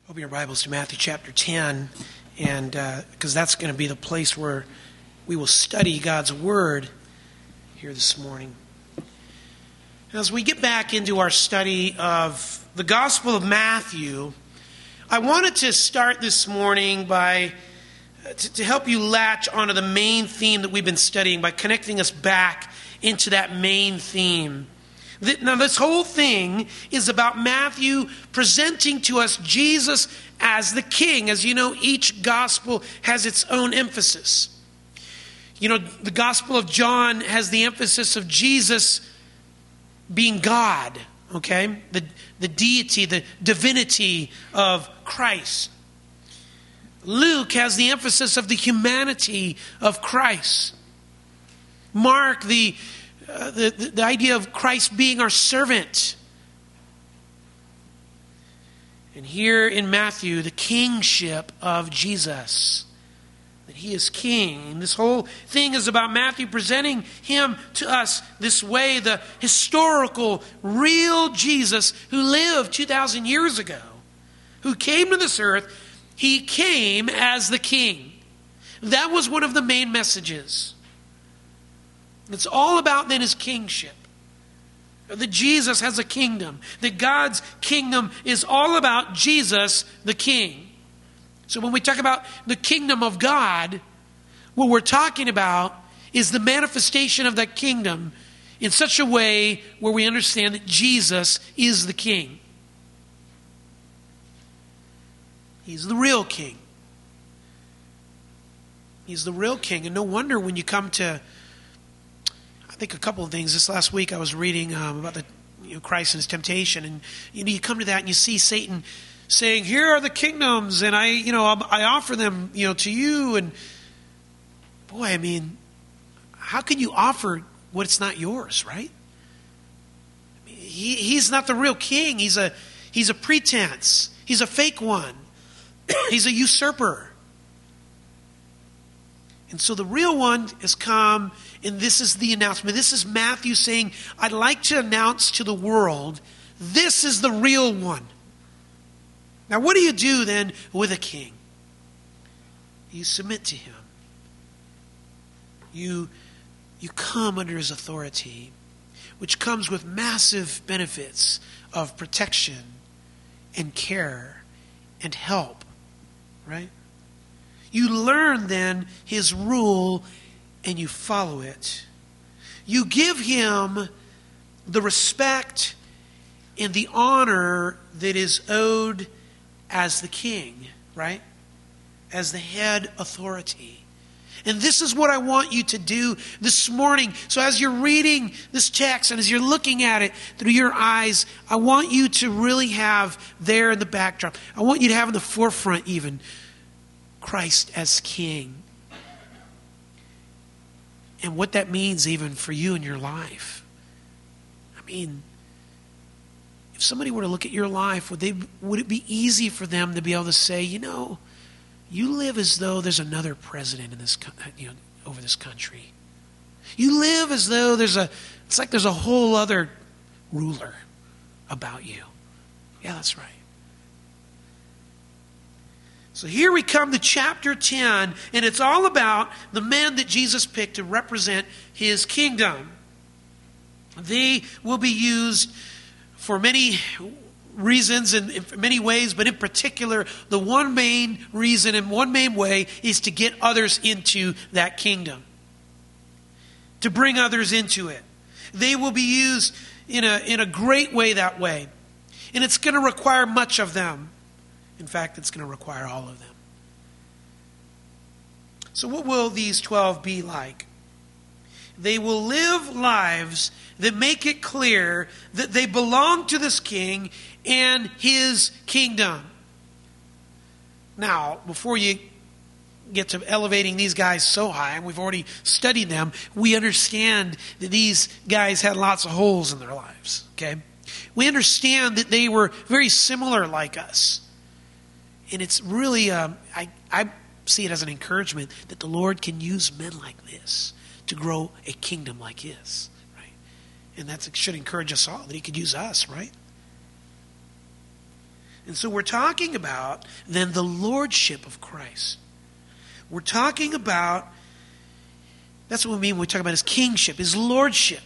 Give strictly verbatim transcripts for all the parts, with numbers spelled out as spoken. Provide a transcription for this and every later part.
Open your Bibles to Matthew chapter ten, and because uh, that's going to be the place where we will study God's Word here this morning. As we get back into our study of the Gospel of Matthew, I wanted to start this morning by uh, to, to help you latch onto the main theme that we've been studying by connecting us back into that main theme. Now, this whole thing is about Matthew presenting to us Jesus as the King. As you know, each gospel has its own emphasis. You know, the Gospel of John has the emphasis of Jesus being God, okay? The, the deity, the divinity of Christ. Luke has the emphasis of the humanity of Christ. Mark, the Uh, the, the, the idea of Christ being our servant. And here in Matthew, the kingship of Jesus. That he is king. And this whole thing is about Matthew presenting him to us this way. The historical, real Jesus who lived two thousand years ago. Who came to this earth. He came as the king. That was one of the main messages. It's all about then his kingship. That Jesus has a kingdom. That God's kingdom is all about Jesus the King. So when we talk about the kingdom of God, what we're talking about is the manifestation of that kingdom in such a way where we understand that Jesus is the King. He's the real King. He's the real King. And no wonder when you come to I think a couple of things. This last week I was reading um, about the you know, Christ and his temptation, and you know you come to that and you see Satan saying, "Here are the kingdoms, and I you know I offer them you know to you." And boy, I mean, how can you offer what's not yours, right? I mean, he he's not the real king. He's a he's a pretense. He's a fake one. He's a usurper. And so the real one has come, and this is the announcement. This is Matthew saying, I'd like to announce to the world, this is the real one. Now what do you do then with a king? You submit to him. You, you come under his authority, which comes with massive benefits of protection and care and help, right? You learn then his rule and you follow it. You give him the respect and the honor that is owed as the king, right? As the head authority. And this is what I want you to do this morning. So as you're reading this text and as you're looking at it through your eyes, I want you to really have there in the backdrop. I want you to have in the forefront even Christ as King. And what that means even for you in your life. I mean, if somebody were to look at your life, would they would it be easy for them to be able to say, you know, you live as though there's another president in this, you know, over this country. You live as though there's a, it's like there's a whole other ruler about you. Yeah, that's right. So here we come to chapter ten, and it's all about the men that Jesus picked to represent his kingdom. They will be used for many reasons and in many ways, but in particular, the one main reason and one main way is to get others into that kingdom. To bring others into it. They will be used in a, in a great way that way. And it's going to require much of them. In fact, it's going to require all of them. So what will these twelve be like? They will live lives that make it clear that they belong to this king and his kingdom. Now, before you get to elevating these guys so high, and we've already studied them, we understand that these guys had lots of holes in their lives. Okay? We understand that they were very similar like us. And it's really, um, I, I see it as an encouragement that the Lord can use men like this to grow a kingdom like his, right? And that should encourage us all, that he could use us, right? And so we're talking about then the lordship of Christ. We're talking about, that's what we mean when we talk about his kingship, his lordship.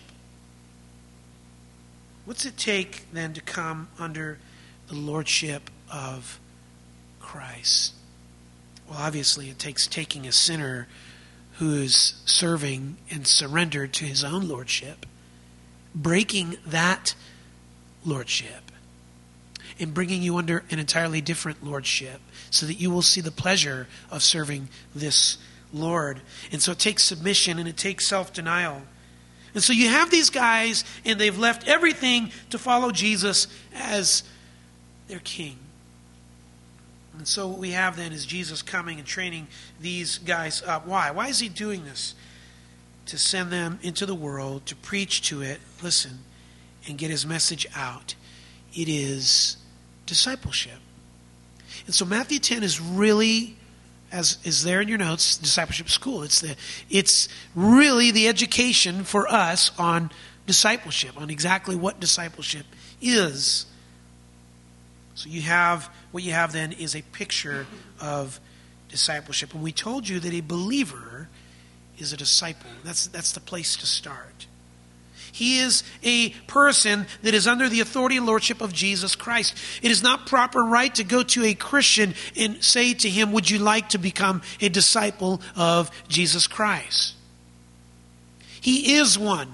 What's it take then to come under the lordship of Christ? Well, obviously it takes taking a sinner who is serving and surrendered to his own lordship, breaking that lordship, and bringing you under an entirely different lordship so that you will see the pleasure of serving this Lord. And so it takes submission and it takes self-denial. And so you have these guys, and they've left everything to follow Jesus as their king. And so what we have then is Jesus coming and training these guys up. Why? Why is he doing this? To send them into the world, to preach to it, listen, and get his message out. It is discipleship. And so Matthew ten is really, as is there in your notes, discipleship school. It's the it's really the education for us on discipleship, on exactly what discipleship is. So you have, what you have then is a picture of discipleship. And we told you that a believer is a disciple. That's, that's the place to start. He is a person that is under the authority and lordship of Jesus Christ. It is not proper right to go to a Christian and say to him, would you like to become a disciple of Jesus Christ? He is one.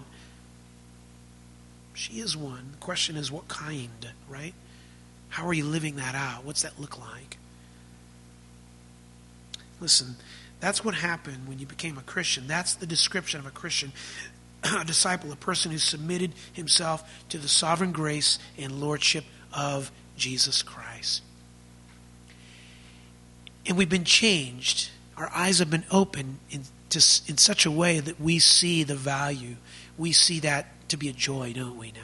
She is one. The question is what kind, right? How are you living that out? What's that look like? Listen, that's what happened when you became a Christian. That's the description of a Christian. A disciple, a person who submitted himself to the sovereign grace and lordship of Jesus Christ. And we've been changed. Our eyes have been opened in, to, in such a way that we see the value. We see that to be a joy, don't we now?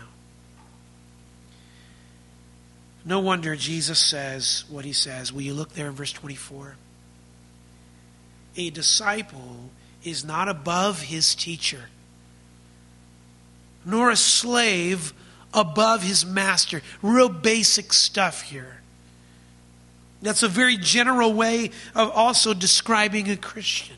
No wonder Jesus says what he says. Will you look there in verse twenty-four? A disciple is not above his teacher, nor a slave above his master. Real basic stuff here. That's a very general way of also describing a Christian.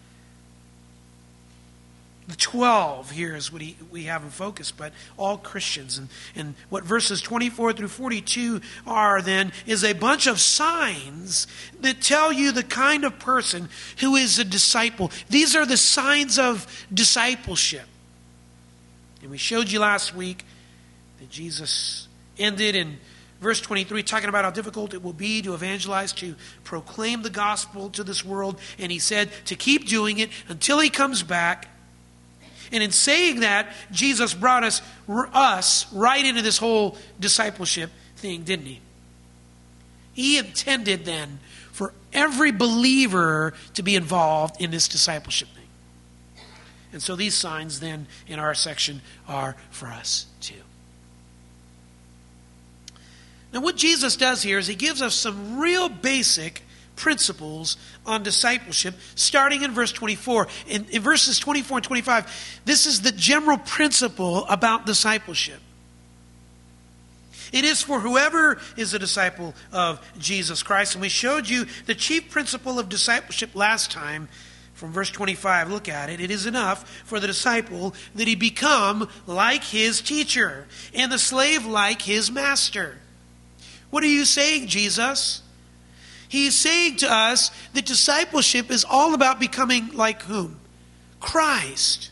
The twelve here is what he, we have in focus, but all Christians. And, and what verses twenty-four through forty-two are then is a bunch of signs that tell you the kind of person who is a disciple. These are the signs of discipleship. And we showed you last week that Jesus ended in verse twenty-three talking about how difficult it will be to evangelize, to proclaim the gospel to this world. And he said to keep doing it until he comes back. And in saying that, Jesus brought us, us right into this whole discipleship thing, didn't he? He intended then for every believer to be involved in this discipleship thing. And so these signs then in our section are for us too. Now what Jesus does here is he gives us some real basic principles on discipleship, starting in verse twenty-four. In, in verses twenty-four and twenty-five, this is the general principle about discipleship. It is for whoever is a disciple of Jesus Christ. And we showed you the chief principle of discipleship last time from verse twenty-five. Look at it. It is enough for the disciple that he become like his teacher and the slave like his master. What are you saying, Jesus? He's saying to us that discipleship is all about becoming like whom? Christ.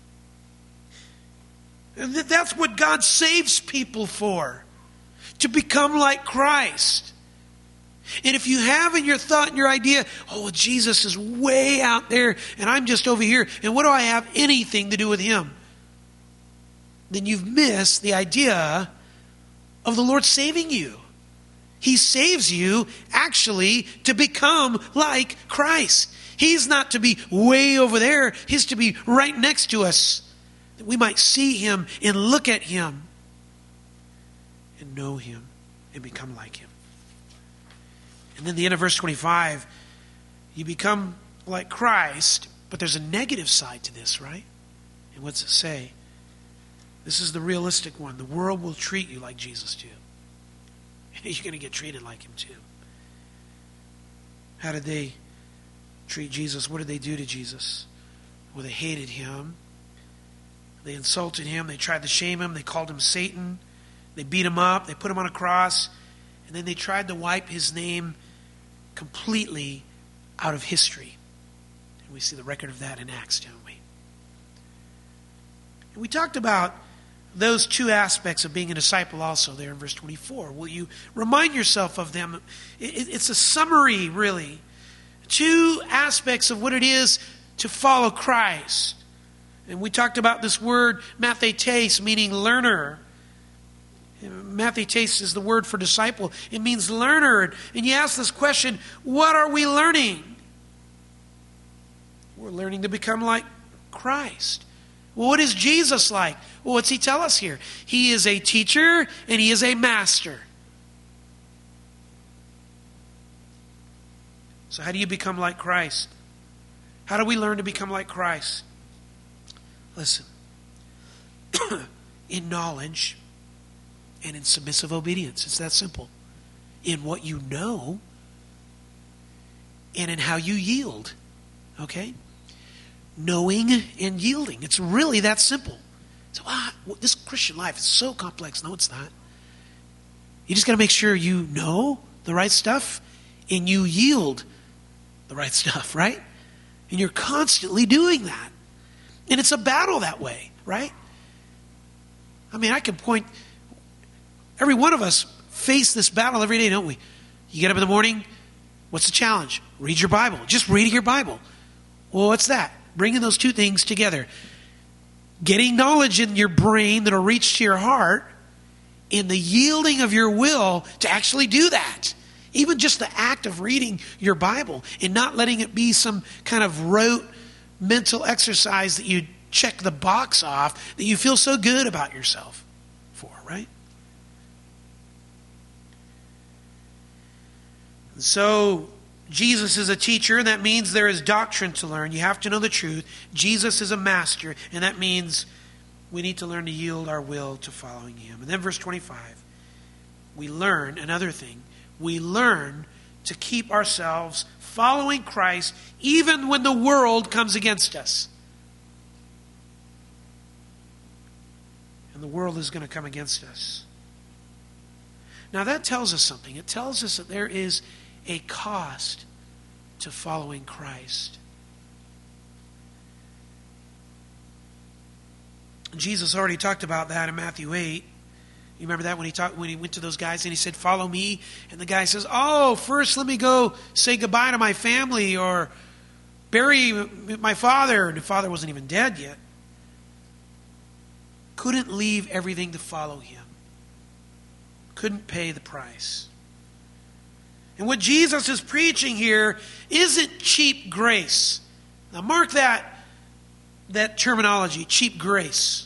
And that's what God saves people for. To become like Christ. And if you have in your thought and your idea, oh, Jesus is way out there and I'm just over here, and what do I have anything to do with him? Then you've missed the idea of the Lord saving you. He saves you actually to become like Christ. He's not to be way over there. He's to be right next to us. That we might see him and look at him and know him and become like him. And then the end of verse twenty-five, you become like Christ, but there's a negative side to this, right? And what's it say? This is the realistic one. The world will treat you like Jesus did. you're going to get treated like him too. How did they treat Jesus? What did they do to Jesus? Well, they hated him. They insulted him. They tried to shame him. They called him Satan. They beat him up. They put him on a cross. And then they tried to wipe his name completely out of history. And we see the record of that in Acts, don't we? And we talked about those two aspects of being a disciple also there in verse twenty-four. Will you remind yourself of them? It's a summary, really. Two aspects of what it is to follow Christ. And we talked about this word, mathetes, meaning learner. Mathetes is the word for disciple. It means learner. And you ask this question, what are we learning? We're learning to become like Christ. Well, what is Jesus like? Well, what's he tell us here? He is a teacher and he is a master. So how do you become like Christ? How do we learn to become like Christ? Listen, in knowledge and in submissive obedience. It's that simple. In what you know and in how you yield. Okay? Knowing and yielding. It's really that simple. So, ah, this Christian life is so complex. No, it's not. You just got to make sure you know the right stuff and you yield the right stuff, right? And you're constantly doing that. And it's a battle that way, right? I mean, I can point, every one of us face this battle every day, don't we? You get up in the morning, what's the challenge? Read your Bible. Just reading your Bible. Well, what's that? Bringing those two things together. Getting knowledge in your brain that'll reach to your heart, and the yielding of your will to actually do that. Even just the act of reading your Bible and not letting it be some kind of rote mental exercise that you check the box off that you feel so good about yourself for, right? So Jesus is a teacher, and that means there is doctrine to learn. You have to know the truth. Jesus is a master, and that means we need to learn to yield our will to following him. And then verse twenty-five, we learn another thing. We learn to keep ourselves following Christ even when the world comes against us. And the world is going to come against us. Now that tells us something. It tells us that there is a cost to following Christ. Jesus already talked about that in Matthew eight. You remember that when he talked, when he went to those guys and he said, "Follow me," and the guy says, "Oh, first let me go say goodbye to my family or bury my father." And the father wasn't even dead yet. Couldn't leave everything to follow him. Couldn't pay the price. And what Jesus is preaching here isn't cheap grace. Now mark that, that terminology, cheap grace.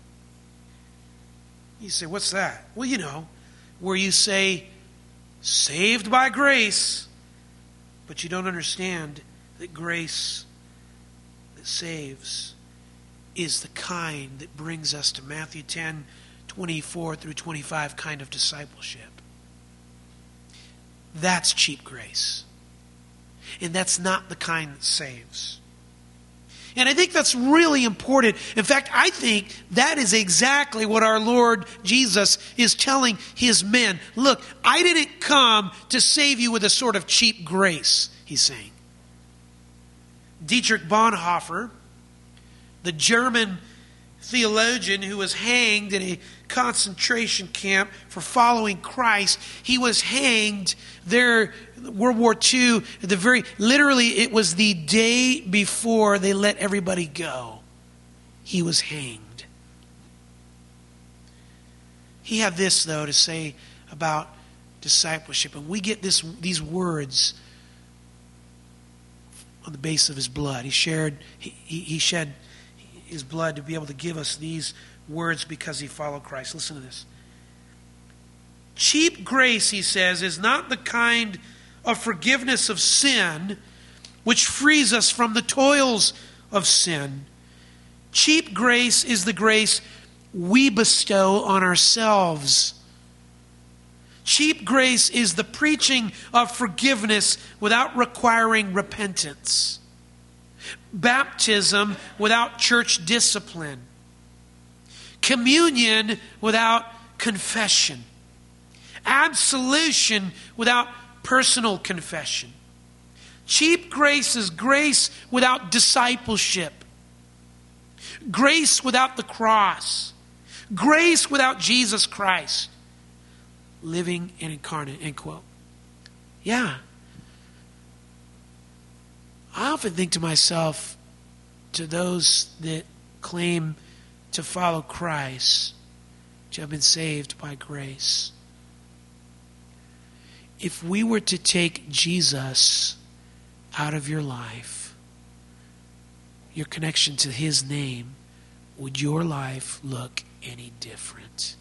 You say, what's that? Well, you know, where you say, saved by grace, but you don't understand that grace that saves is the kind that brings us to Matthew ten, twenty-four through twenty-five kind of discipleship. That's cheap grace. And that's not the kind that saves. And I think that's really important. In fact, I think that is exactly what our Lord Jesus is telling his men. Look, I didn't come to save you with a sort of cheap grace, he's saying. Dietrich Bonhoeffer, the German theologian who was hanged in a concentration camp for following Christ, he was hanged there World War Two, at the very, literally it was the day before they let everybody go. He was hanged. He had this, though, to say about discipleship. And we get this these words on the base of his blood. He shared, he, he, he shed his blood to be able to give us these words because he followed Christ. Listen to this. Cheap grace, he says, is not the kind of forgiveness of sin which frees us from the toils of sin. Cheap grace is the grace we bestow on ourselves Cheap grace is the preaching of forgiveness without requiring repentance. Baptism without church discipline. Communion without confession. Absolution without personal confession. Cheap grace is grace without discipleship. Grace without the cross. Grace without Jesus Christ. Living and incarnate, end quote. Yeah. I often think to myself, to those that claim to follow Christ, to have been saved by grace, if we were to take Jesus out of your life, your connection to His name, would your life look any different?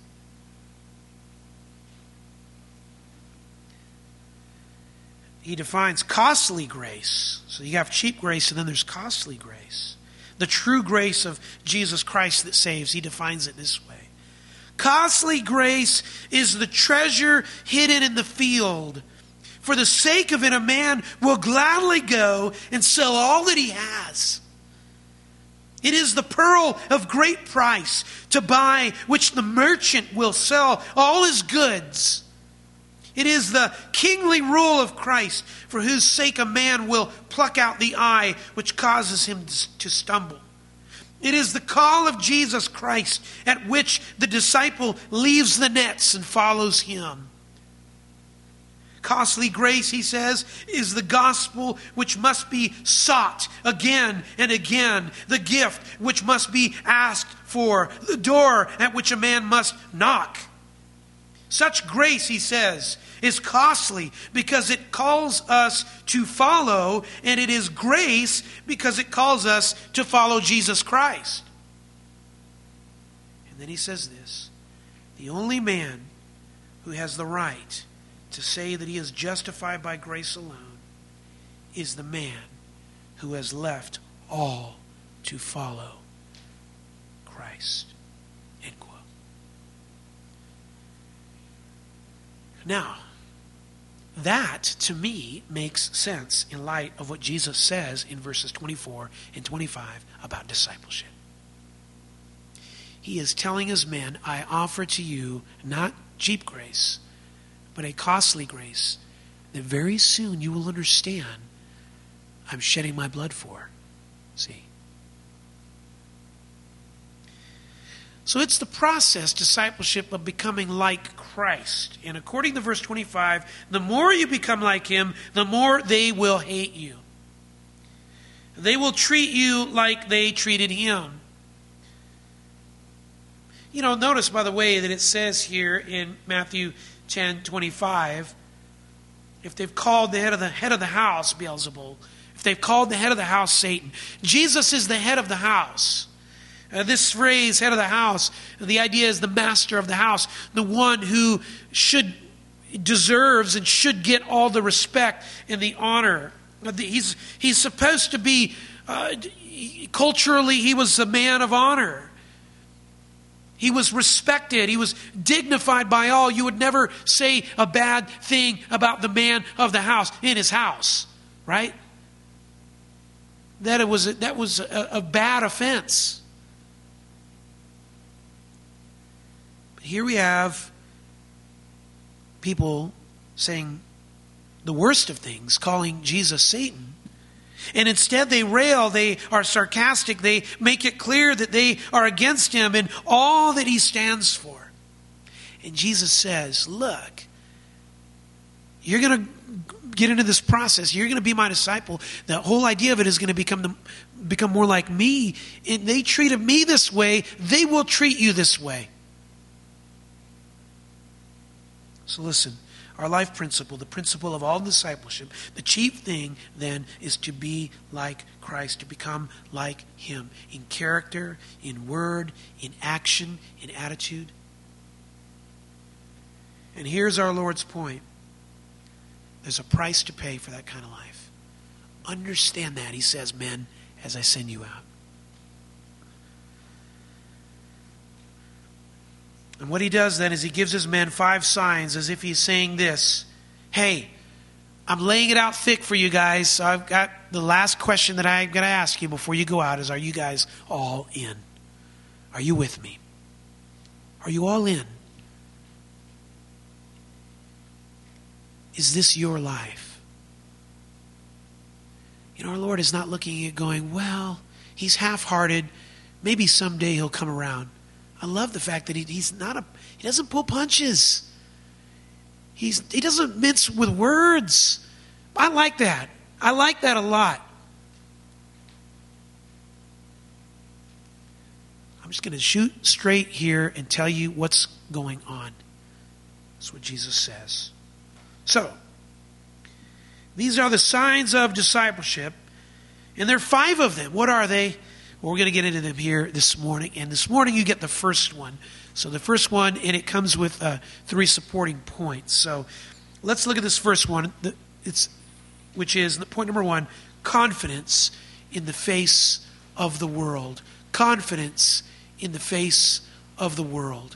He defines costly grace. So you have cheap grace and then there's costly grace. The true grace of Jesus Christ that saves, he defines it this way. Costly grace is the treasure hidden in the field. For the sake of it, a man will gladly go and sell all that he has. It is the pearl of great price to buy, which the merchant will sell all his goods. It is the kingly rule of Christ, for whose sake a man will pluck out the eye which causes him to stumble. It is the call of Jesus Christ at which the disciple leaves the nets and follows him. Costly grace, he says, is the gospel which must be sought again and again. The gift which must be asked for. The door at which a man must knock. Such grace, he says, is costly because it calls us to follow, and it is grace because it calls us to follow Jesus Christ. And then he says this, the only man who has the right to say that he is justified by grace alone is the man who has left all to follow Christ. End quote. Now, that to me makes sense in light of what Jesus says in verses twenty-four and twenty-five about discipleship. He is telling his men, I offer to you not cheap grace, but a costly grace that very soon you will understand I'm shedding my blood for. See? So it's the process, discipleship, of becoming like Christ. And according to verse twenty-five, the more you become like him, the more they will hate you. They will treat you like they treated him. You know, notice, by the way, that it says here in Matthew ten twenty-five, if they've called the head of the head of the house Beelzebul, if they've called the head of the house Satan, Jesus is the head of the house. Uh, this phrase, head of the house, the idea is the master of the house, the one who should, deserves and should get all the respect and the honor. He's, he's supposed to be, uh, culturally, he was a man of honor. He was respected. He was dignified by all. You would never say a bad thing about the man of the house in his house, right? That it was, that was a, a bad offense. Here we have people saying the worst of things, calling Jesus Satan. And instead they rail, they are sarcastic, they make it clear that they are against him and all that he stands for. And Jesus says, look, you're going to get into this process. You're going to be my disciple. The whole idea of it is going to become the, become more like me. And they treated me this way, they will treat you this way. So listen, our life principle, the principle of all discipleship, the chief thing then is to be like Christ, to become like him in character, in word, in action, in attitude. And here's our Lord's point. There's a price to pay for that kind of life. Understand that, he says, men, as I send you out. And what he does then is he gives his men five signs as if he's saying this: hey, I'm laying it out thick for you guys, so I've got the last question that I'm going to ask you before you go out is, are you guys all in? Are you with me? Are you all in? Is this your life? You know, our Lord is not looking at going, well, he's half-hearted. Maybe someday he'll come around. I love the fact that he, he's not a, he doesn't pull punches. He's, he doesn't mince with words. I like that. I like that a lot. I'm just going to shoot straight here and tell you what's going on. That's what Jesus says. So, these are the signs of discipleship, and there are five of them. What are they? Well, we're going to get into them here this morning, and this morning you get the first one. So the first one, and it comes with uh, three supporting points. So let's look at this first one, it's, which is point number one, confidence in the face of the world. Confidence in the face of the world.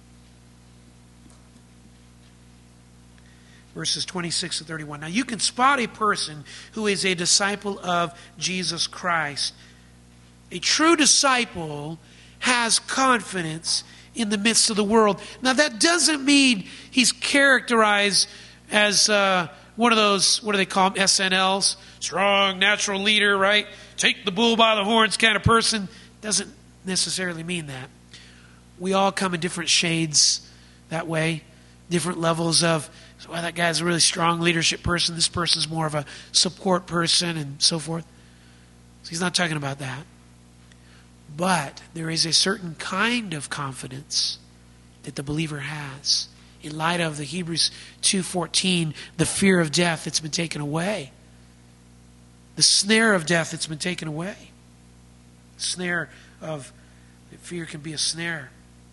Verses twenty-six to thirty-one. Now you can spot a person who is a disciple of Jesus Christ. A true disciple has confidence in the midst of the world. Now that doesn't mean he's characterized as uh, one of those, what do they call them, S N Ls? Strong, natural leader, right? Take the bull by the horns kind of person. Doesn't necessarily mean that. We all come in different shades that way. Different levels of, so, well, that guy's a really strong leadership person. This person's more of a support person and so forth. So he's not talking about that. But there is a certain kind of confidence that the believer has. In light of the Hebrews two fourteen, the fear of death that's been taken away. The snare of death that's been taken away. The snare of fear can be a snare.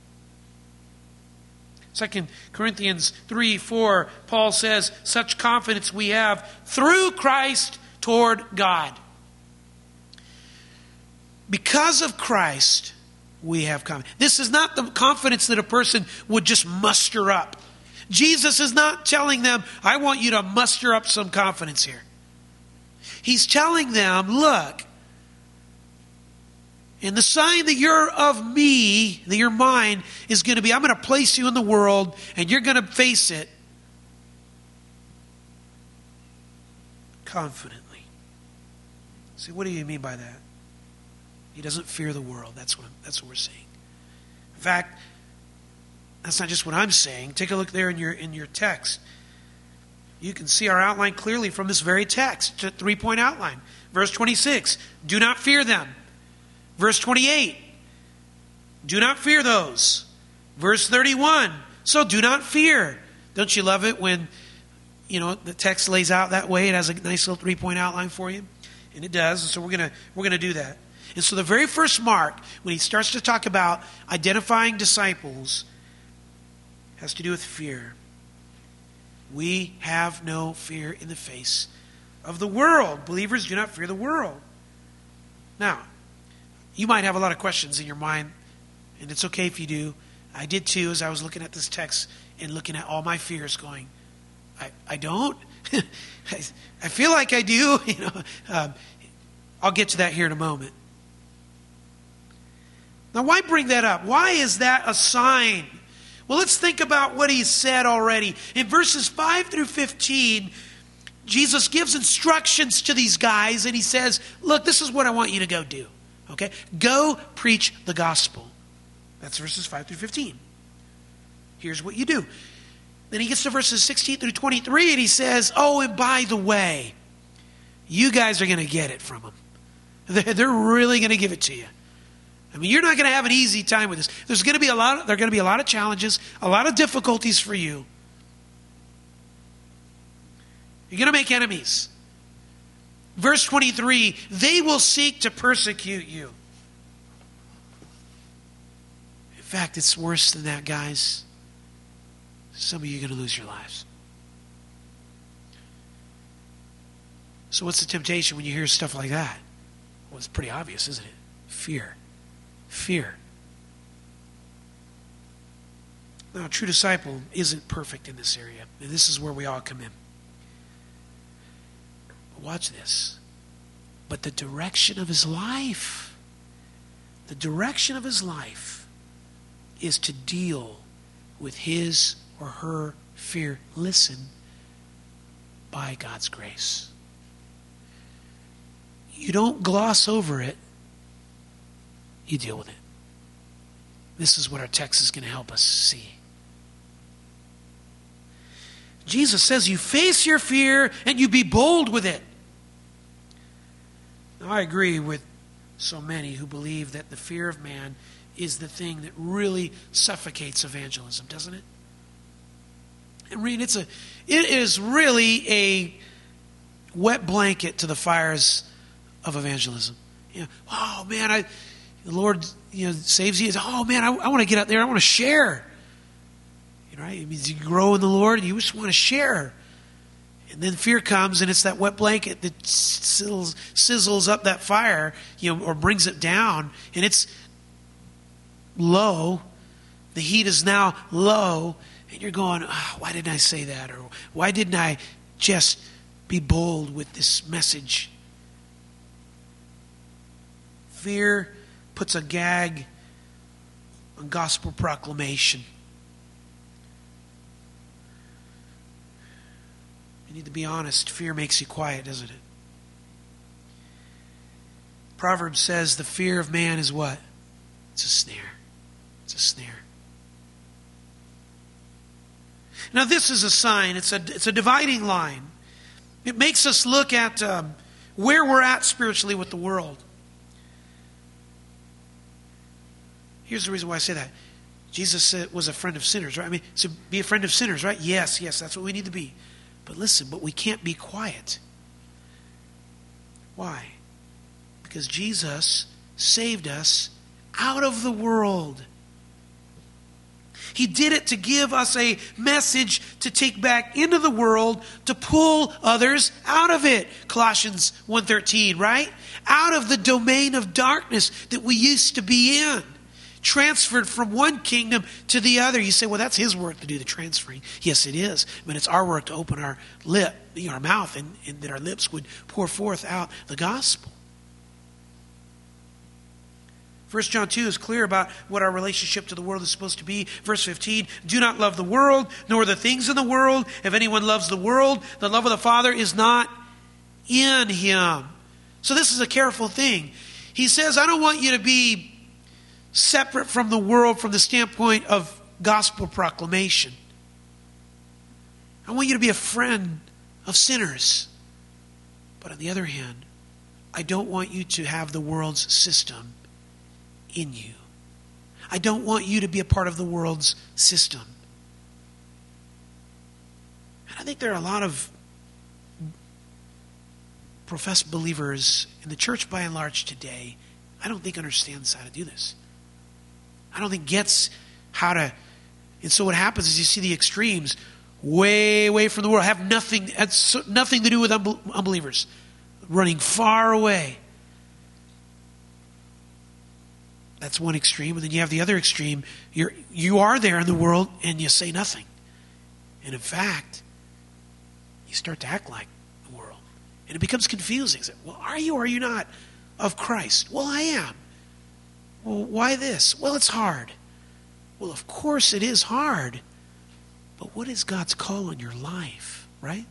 Second Corinthians three four, Paul says, such confidence we have through Christ toward God. Because of Christ, we have confidence. This is not the confidence that a person would just muster up. Jesus is not telling them, I want you to muster up some confidence here. He's telling them, look, and the sign that you're of me, that you're mine, is going to be, I'm going to place you in the world, and you're going to face it confidently. See, what do you mean by that? He doesn't fear the world. That's what, that's what we're saying. In fact, that's not just what I'm saying. Take a look there in your, in your text. You can see our outline clearly from this very text. It's a three-point outline. Verse twenty-six, do not fear them. Verse twenty-eight, do not fear those. Verse thirty-one, so do not fear. Don't you love it when, you know, the text lays out that way? It has a nice little three-point outline for you. And it does. And so we're gonna we're gonna do that. And so the very first mark, when he starts to talk about identifying disciples, has to do with fear. We have no fear in the face of the world. Believers do not fear the world. Now, you might have a lot of questions in your mind, and it's okay if you do. I did too, as I was looking at this text and looking at all my fears going, I, I don't? I, I feel like I do. You know, um, I'll get to that here in a moment. Now, why bring that up? Why is that a sign? Well, let's think about what he said already. In verses five through fifteen, Jesus gives instructions to these guys, and he says, look, this is what I want you to go do. Okay? Go preach the gospel. That's verses five through fifteen. Here's what you do. Then he gets to verses sixteen through twenty-three, and he says, oh, and by the way, you guys are going to get it from them. They're, they're really going to give it to you. I mean, you're not going to have an easy time with this. There's going to be a lot. Of, there are going to be a lot of challenges, a lot of difficulties for you. You're going to make enemies. Verse twenty-three, they will seek to persecute you. In fact, it's worse than that, guys. Some of you are going to lose your lives. So what's the temptation when you hear stuff like that? Well, it's pretty obvious, isn't it? Fear. Fear. Now, a true disciple isn't perfect in this area. And this is where we all come in. But watch this. But the direction of his life, the direction of his life is to deal with his or her fear. Listen, by God's grace. You don't gloss over it. You deal with it. This is what our text is going to help us see. Jesus says you face your fear and you be bold with it. Now, I agree with so many who believe that the fear of man is the thing that really suffocates evangelism, doesn't it? And read, it's a, it is really a wet blanket to the fires of evangelism. You know, oh man, I, the Lord, you know, saves you. Oh man, I, I want to get out there. I want to share. You know, right? It means you grow in the Lord and you just want to share. And then fear comes, and it's that wet blanket that sizzles, sizzles up that fire, you know, or brings it down, and it's low. The heat is now low, and you're going, oh, why didn't I say that? Or why didn't I just be bold with this message? Fear puts a gag on gospel proclamation. You need to be honest. Fear makes you quiet, doesn't it? Proverbs says the fear of man is what? It's a snare. It's a snare. Now this is a sign. It's a, it's a dividing line. It makes us look at um, where we're at spiritually with the world. Here's the reason why I say that. Jesus was a friend of sinners, right? I mean, so be a friend of sinners, right? Yes, yes, that's what we need to be. But listen, but we can't be quiet. Why? Because Jesus saved us out of the world. He did it to give us a message to take back into the world to pull others out of it. Colossians one thirteen, right? Out of the domain of darkness that we used to be in. Transferred from one kingdom to the other. You say, well, that's his work to do the transferring. Yes, it is. But it's our work to open our lip, our mouth, and, and that our lips would pour forth out the gospel. First John two is clear about what our relationship to the world is supposed to be. Verse fifteen, do not love the world, nor the things in the world. If anyone loves the world, the love of the Father is not in him. So this is a careful thing. He says, I don't want you to be separate from the world from the standpoint of gospel proclamation. I want you to be a friend of sinners. But on the other hand, I don't want you to have the world's system in you. I don't want you to be a part of the world's system. And I think there are a lot of professed believers in the church by and large today, I don't think understands how to do this. I don't think gets how to, and so what happens is you see the extremes way away from the world, have nothing, has nothing to do with unbelievers, running far away. That's one extreme, and then you have the other extreme. You're you are there in the world and you say nothing, and in fact, you start to act like the world, and it becomes confusing. Say, well, are you or are you not of Christ? Well, I am. Well, why this? Well, it's hard. Well, of course it is hard. But what is God's call on your life, right?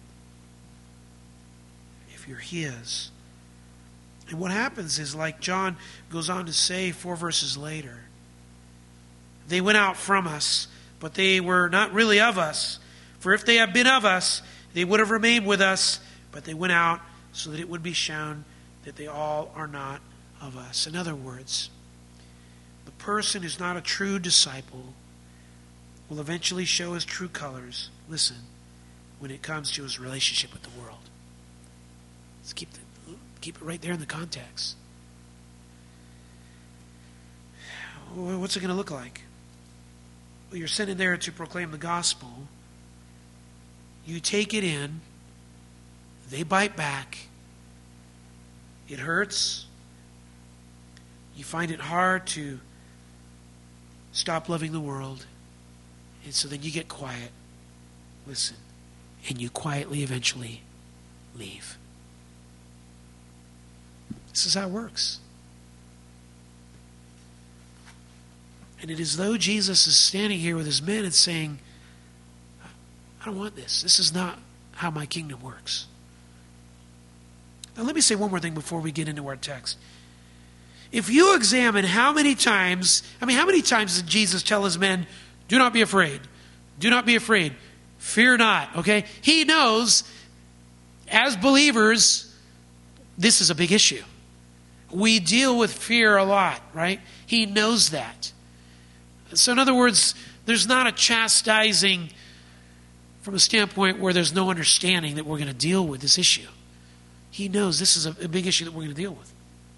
If you're his. And what happens is, like John goes on to say four verses later, they went out from us, but they were not really of us. For if they had been of us, they would have remained with us, but they went out so that it would be shown that they all are not of us. In other words, the person who's not a true disciple will eventually show his true colors, listen, when it comes to his relationship with the world. Let's keep, the, keep it right there in the context. What's it going to look like? Well, you're sent in there to proclaim the gospel. You take it in. They bite back. It hurts. You find it hard to stop loving the world. And so then you get quiet, listen, and you quietly eventually leave. This is how it works. And it is though Jesus is standing here with his men and saying, I don't want this. This is not how my kingdom works. Now let me say one more thing before we get into our text. If you examine how many times, I mean, how many times did Jesus tell his men, do not be afraid. Do not be afraid. Fear not, okay? He knows, as believers, this is a big issue. We deal with fear a lot, right? He knows that. So in other words, there's not a chastising from a standpoint where there's no understanding that we're going to deal with this issue. He knows this is a, a big issue that we're going to deal with.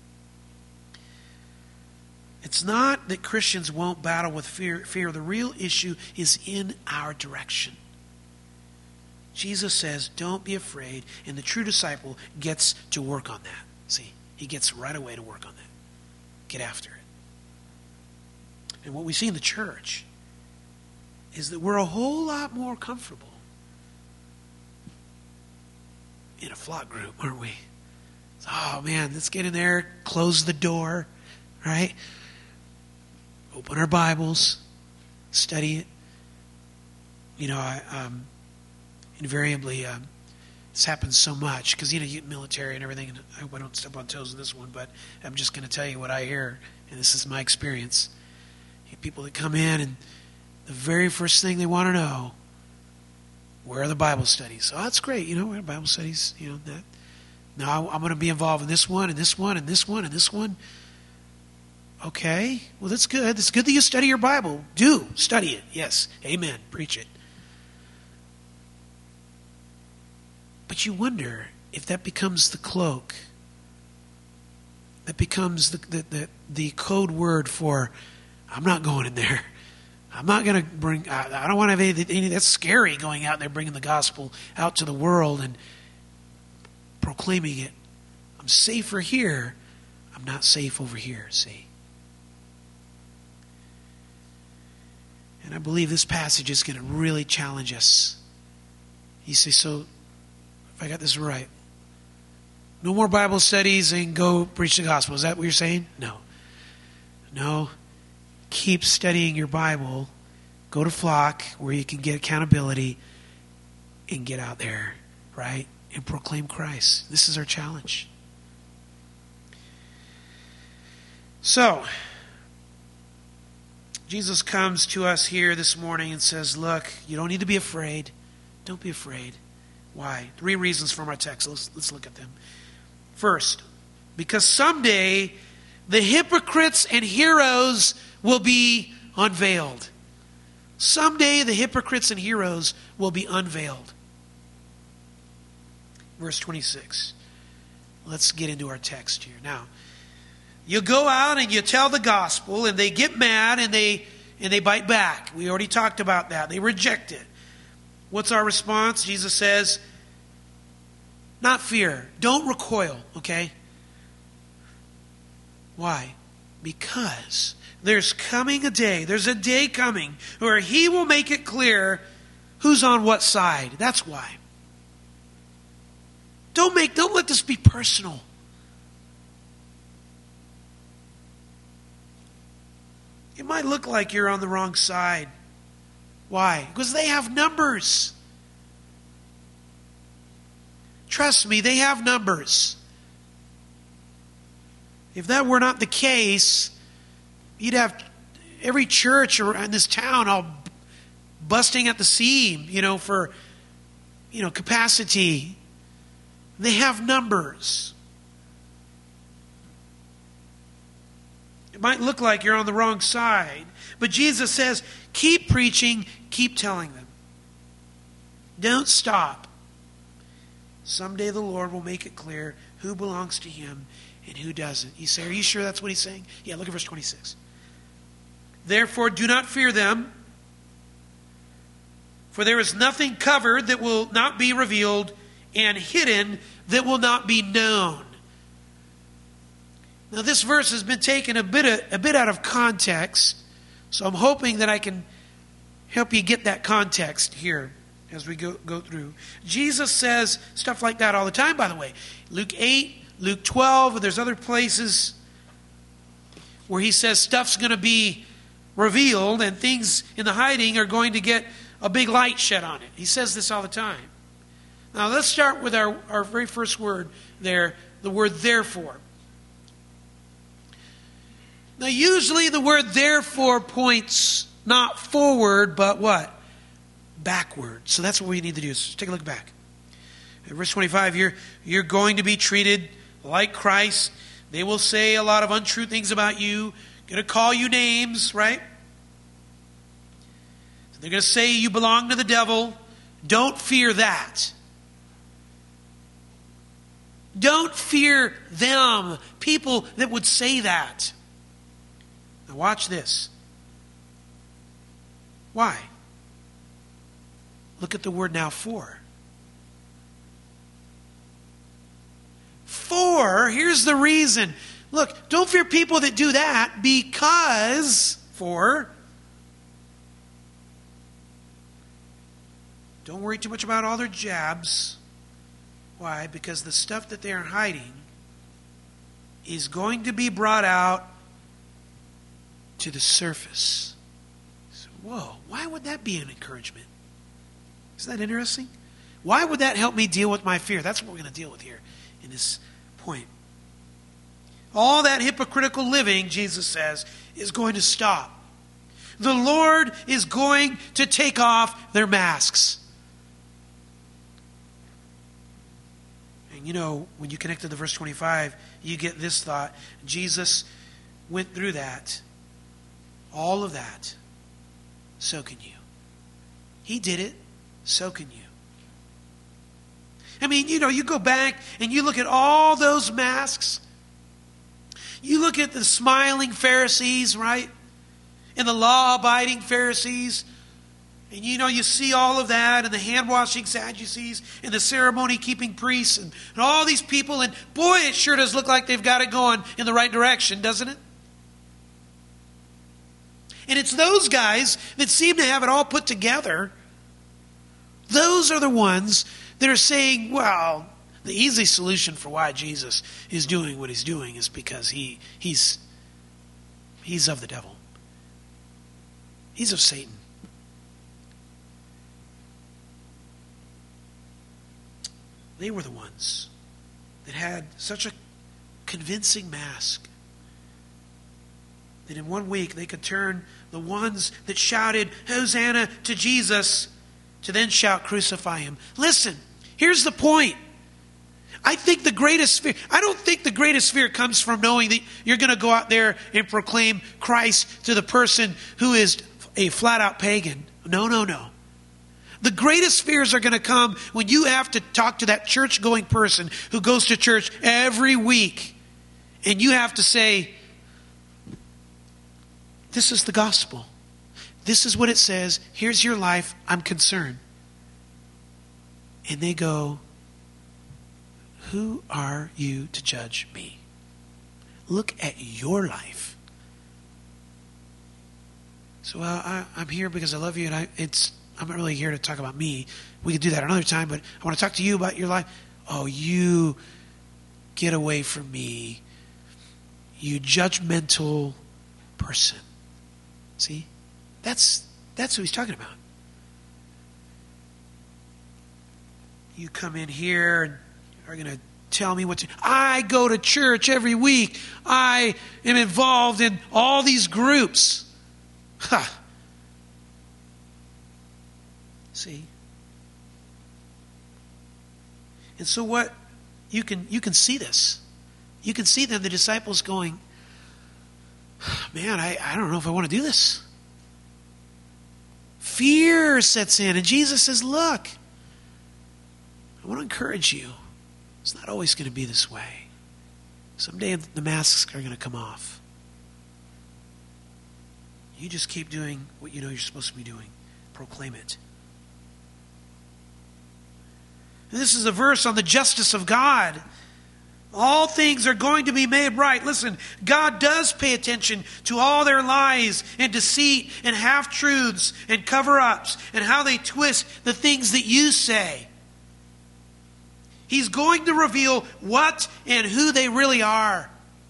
It's not that Christians won't battle with fear. Fear. The real issue is in our direction. Jesus says, don't be afraid, and the true disciple gets to work on that. See, he gets right away to work on that. Get after it. And what we see in the church is that we're a whole lot more comfortable in a flock group, aren't we? Oh man, let's get in there, close the door, right? Open our Bibles, study it. You know, I um, invariably, um, this happens so much because, you know, you get military and everything, and I hope I don't step on toes in this one, but I'm just going to tell you what I hear, and this is my experience. You have people that come in, and the very first thing they want to know, where are the Bible studies? Oh, that's great. You know, we have Bible studies, you know, that. No, I'm going to be involved in this one, and this one, and this one, and this one. Okay, well, that's good. It's good that you study your Bible. Do study it. Yes, amen. Preach it. But you wonder if that becomes the cloak, that becomes the the, the, the code word for, I'm not going in there. I'm not going to bring, I, I don't want to have anything, anything that's scary going out there bringing the gospel out to the world and proclaiming it. I'm safer here. I'm not safe over here, see. And I believe this passage is going to really challenge us. You say, so, if I got this right, no more Bible studies and go preach the gospel. Is that what you're saying? No. No. Keep studying your Bible. Go to Flock where you can get accountability and get out there, right? And proclaim Christ. This is our challenge. So, Jesus comes to us here this morning and says, look, you don't need to be afraid. Don't be afraid. Why? Three reasons from our text. Let's, let's look at them. First, because someday the hypocrites and heroes will be unveiled. Someday the hypocrites and heroes will be unveiled. Verse twenty-six. Let's get into our text here. Now, you go out and you tell the gospel, and they get mad and they and they bite back. We already talked about that. They reject it. What's our response? Jesus says, not fear. Don't recoil, okay? Why? Because there's coming a day, there's a day coming where he will make it clear who's on what side. That's why. Don't make, don't let this be personal. It might look like you're on the wrong side. Why? Because they have numbers. Trust me, they have numbers. If that were not the case, you'd have every church in this town all busting at the seam, you know, for, you know, capacity. They have numbers. It might look like you're on the wrong side, but Jesus says, keep preaching, keep telling them. Don't stop. Someday the Lord will make it clear who belongs to him and who doesn't. You say, are you sure that's what he's saying? Yeah, look at verse twenty-six. Therefore, do not fear them, for there is nothing covered that will not be revealed, and hidden that will not be known. Now, this verse has been taken a bit, of, a bit out of context, so I'm hoping that I can help you get that context here as we go, go through. Jesus says stuff like that all the time, by the way. Luke eight, Luke twelve, there's other places where he says stuff's going to be revealed and things in the hiding are going to get a big light shed on it. He says this all the time. Now let's start with our, our very first word there, the word therefore. Now usually the word therefore points not forward, but what? Backward. So that's what we need to do. So take a look back. In verse twenty-five, you're, you're going to be treated like Christ. They will say a lot of untrue things about you. Going to call you names, right? They're going to say you belong to the devil. Don't fear that. Don't fear them. People that would say that. Now watch this. Why? Look at the word now, for. For, here's the reason. Look, don't fear people that do that because, for, don't worry too much about all their jabs. Why? Because the stuff that they are hiding is going to be brought out to the surface. So, whoa, why would that be an encouragement? Isn't that interesting? Why would that help me deal with my fear? That's what we're going to deal with here in this point. All that hypocritical living, Jesus says, is going to stop. The Lord is going to take off their masks. And you know, when you connect to the verse twenty-five, you get this thought. Jesus went through that. All of that. So can you. He did it. So can you. I mean, you know, you go back and you look at all those masks. You look at the smiling Pharisees, right? And the law-abiding Pharisees. And you know, you see all of that, and the hand-washing Sadducees, and the ceremony-keeping priests, and, and all these people. And boy, it sure does look like they've got it going in the right direction, doesn't it? And it's those guys that seem to have it all put together. Those are the ones that are saying, well, the easy solution for why Jesus is doing what he's doing is because he he's he's of the devil. He's of Satan. They were the ones that had such a convincing mask that in one week they could turn the ones that shouted Hosanna to Jesus to then shout crucify him. Listen, here's the point. I think the greatest fear, I don't think the greatest fear comes from knowing that you're going to go out there and proclaim Christ to the person who is a flat out pagan. No, no, no. The greatest fears are going to come when you have to talk to that church-going person who goes to church every week. And you have to say, this is the gospel. This is what it says. Here's your life. I'm concerned. And they go, who are you to judge me? Look at your life. So well, I, I'm here because I love you, and I, it's I'm not really here to talk about me. We could do that another time, but I want to talk to you about your life. Oh, you get away from me, you judgmental person. See? That's that's what he's talking about. You come in here and are going to tell me what to... I go to church every week. I am involved in all these groups. Huh. See? And so what... You can you can see this. You can see then the disciples going, man, I, I don't know if I want to do this. Fear sets in. And Jesus says, look, I want to encourage you. It's not always going to be this way. Someday the masks are going to come off. You just keep doing what you know you're supposed to be doing. Proclaim it. And this is a verse on the justice of God. All things are going to be made right. Listen, God does pay attention to all their lies and deceit and half-truths and cover-ups and how they twist the things that you say. He's going to reveal what and who they really are.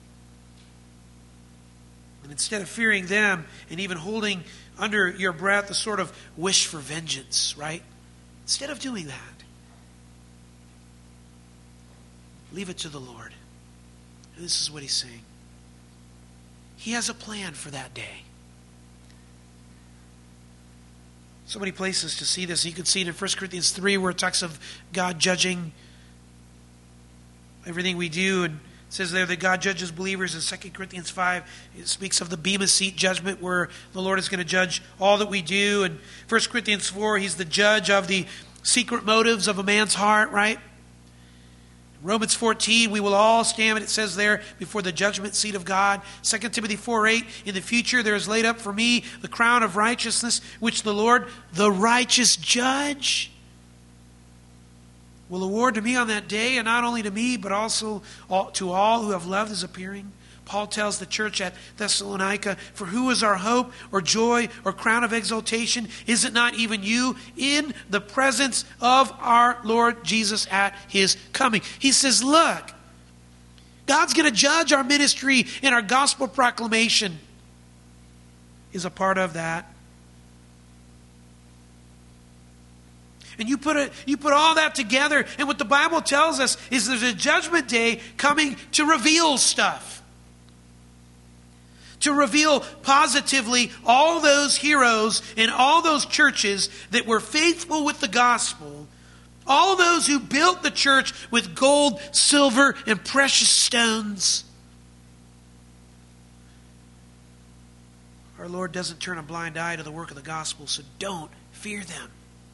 And instead of fearing them and even holding under your breath a sort of wish for vengeance, right? Instead of doing that, leave it to the Lord. And this is what he's saying. He has a plan for that day. So many places to see this. You can see it in First Corinthians three where it talks of God judging everything we do. And it says there that God judges believers. In Second Corinthians five, it speaks of the Bema Seat judgment where the Lord is going to judge all that we do. And First Corinthians four, he's the judge of the secret motives of a man's heart, right? Romans fourteen, we will all stand, it says there, before the judgment seat of God. Second Timothy four eight, in the future there is laid up for me the crown of righteousness, which the Lord, the righteous judge, will award to me on that day, and not only to me, but also all, to all who have loved his appearing. Paul tells the church at Thessalonica, for who is our hope or joy or crown of exaltation? Is it not even you in the presence of our Lord Jesus at his coming? He says, look, God's going to judge our ministry, and our gospel proclamation is a part of that. And you put it, you put all that together, and what the Bible tells us is there's a judgment day coming to reveal stuff. To reveal positively all those heroes and all those churches that were faithful with the gospel. All those who built the church with gold, silver, and precious stones. Our Lord doesn't turn a blind eye to the work of the gospel, so don't fear them.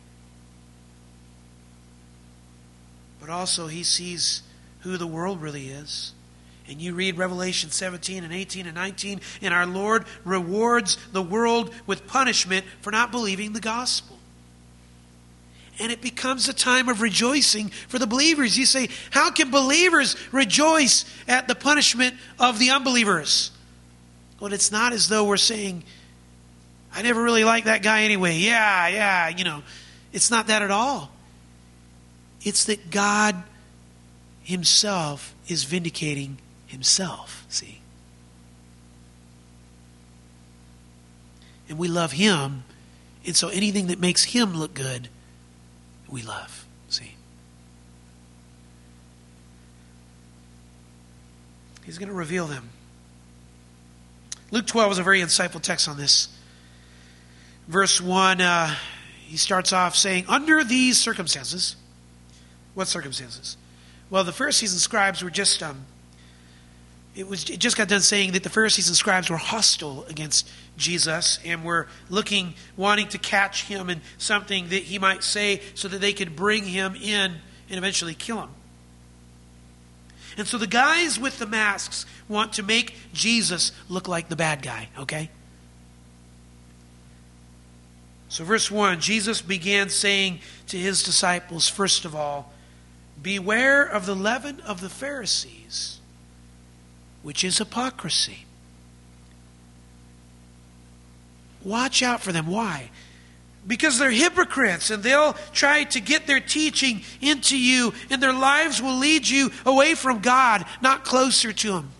But also he sees who the world really is. And you read Revelation seventeen and eighteen and nineteen, and our Lord rewards the world with punishment for not believing the gospel. And it becomes a time of rejoicing for the believers. You say, how can believers rejoice at the punishment of the unbelievers? Well, it's not as though we're saying, I never really liked that guy anyway. Yeah, yeah, you know. It's not that at all. It's that God himself is vindicating himself, see? And we love him, and so anything that makes him look good, we love, see? He's going to reveal them. Luke twelve is a very insightful text on this. Verse one, uh, he starts off saying, under these circumstances, what circumstances? Well, the Pharisees and scribes were just... Um, It was it just got done saying that the Pharisees and scribes were hostile against Jesus and were looking, wanting to catch him in something that he might say so that they could bring him in and eventually kill him. And so the guys with the masks want to make Jesus look like the bad guy, okay? So verse one, Jesus began saying to his disciples, first of all, beware of the leaven of the Pharisees, which is hypocrisy. Watch out for them. Why? Because they're hypocrites, and they'll try to get their teaching into you, and their lives will lead you away from God, not closer to him.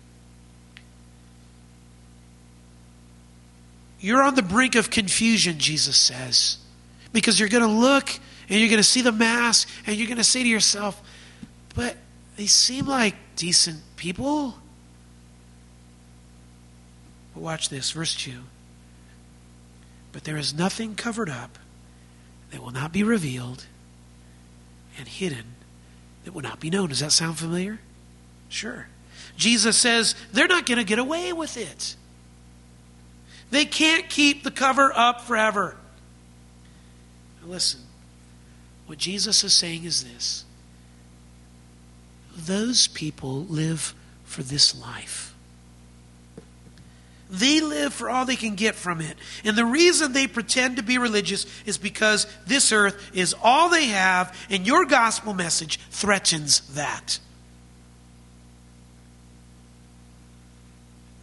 You're on the brink of confusion, Jesus says, because you're going to look and you're going to see the mask, and you're going to say to yourself, but they seem like decent people. But watch this, verse two. But there is nothing covered up that will not be revealed, and hidden that will not be known. Does that sound familiar? Sure. Jesus says they're not going to get away with it. They can't keep the cover up forever. Now listen, what Jesus is saying is this. Those people live for this life. They live for all they can get from it. And the reason they pretend to be religious is because this earth is all they have, and your gospel message threatens that.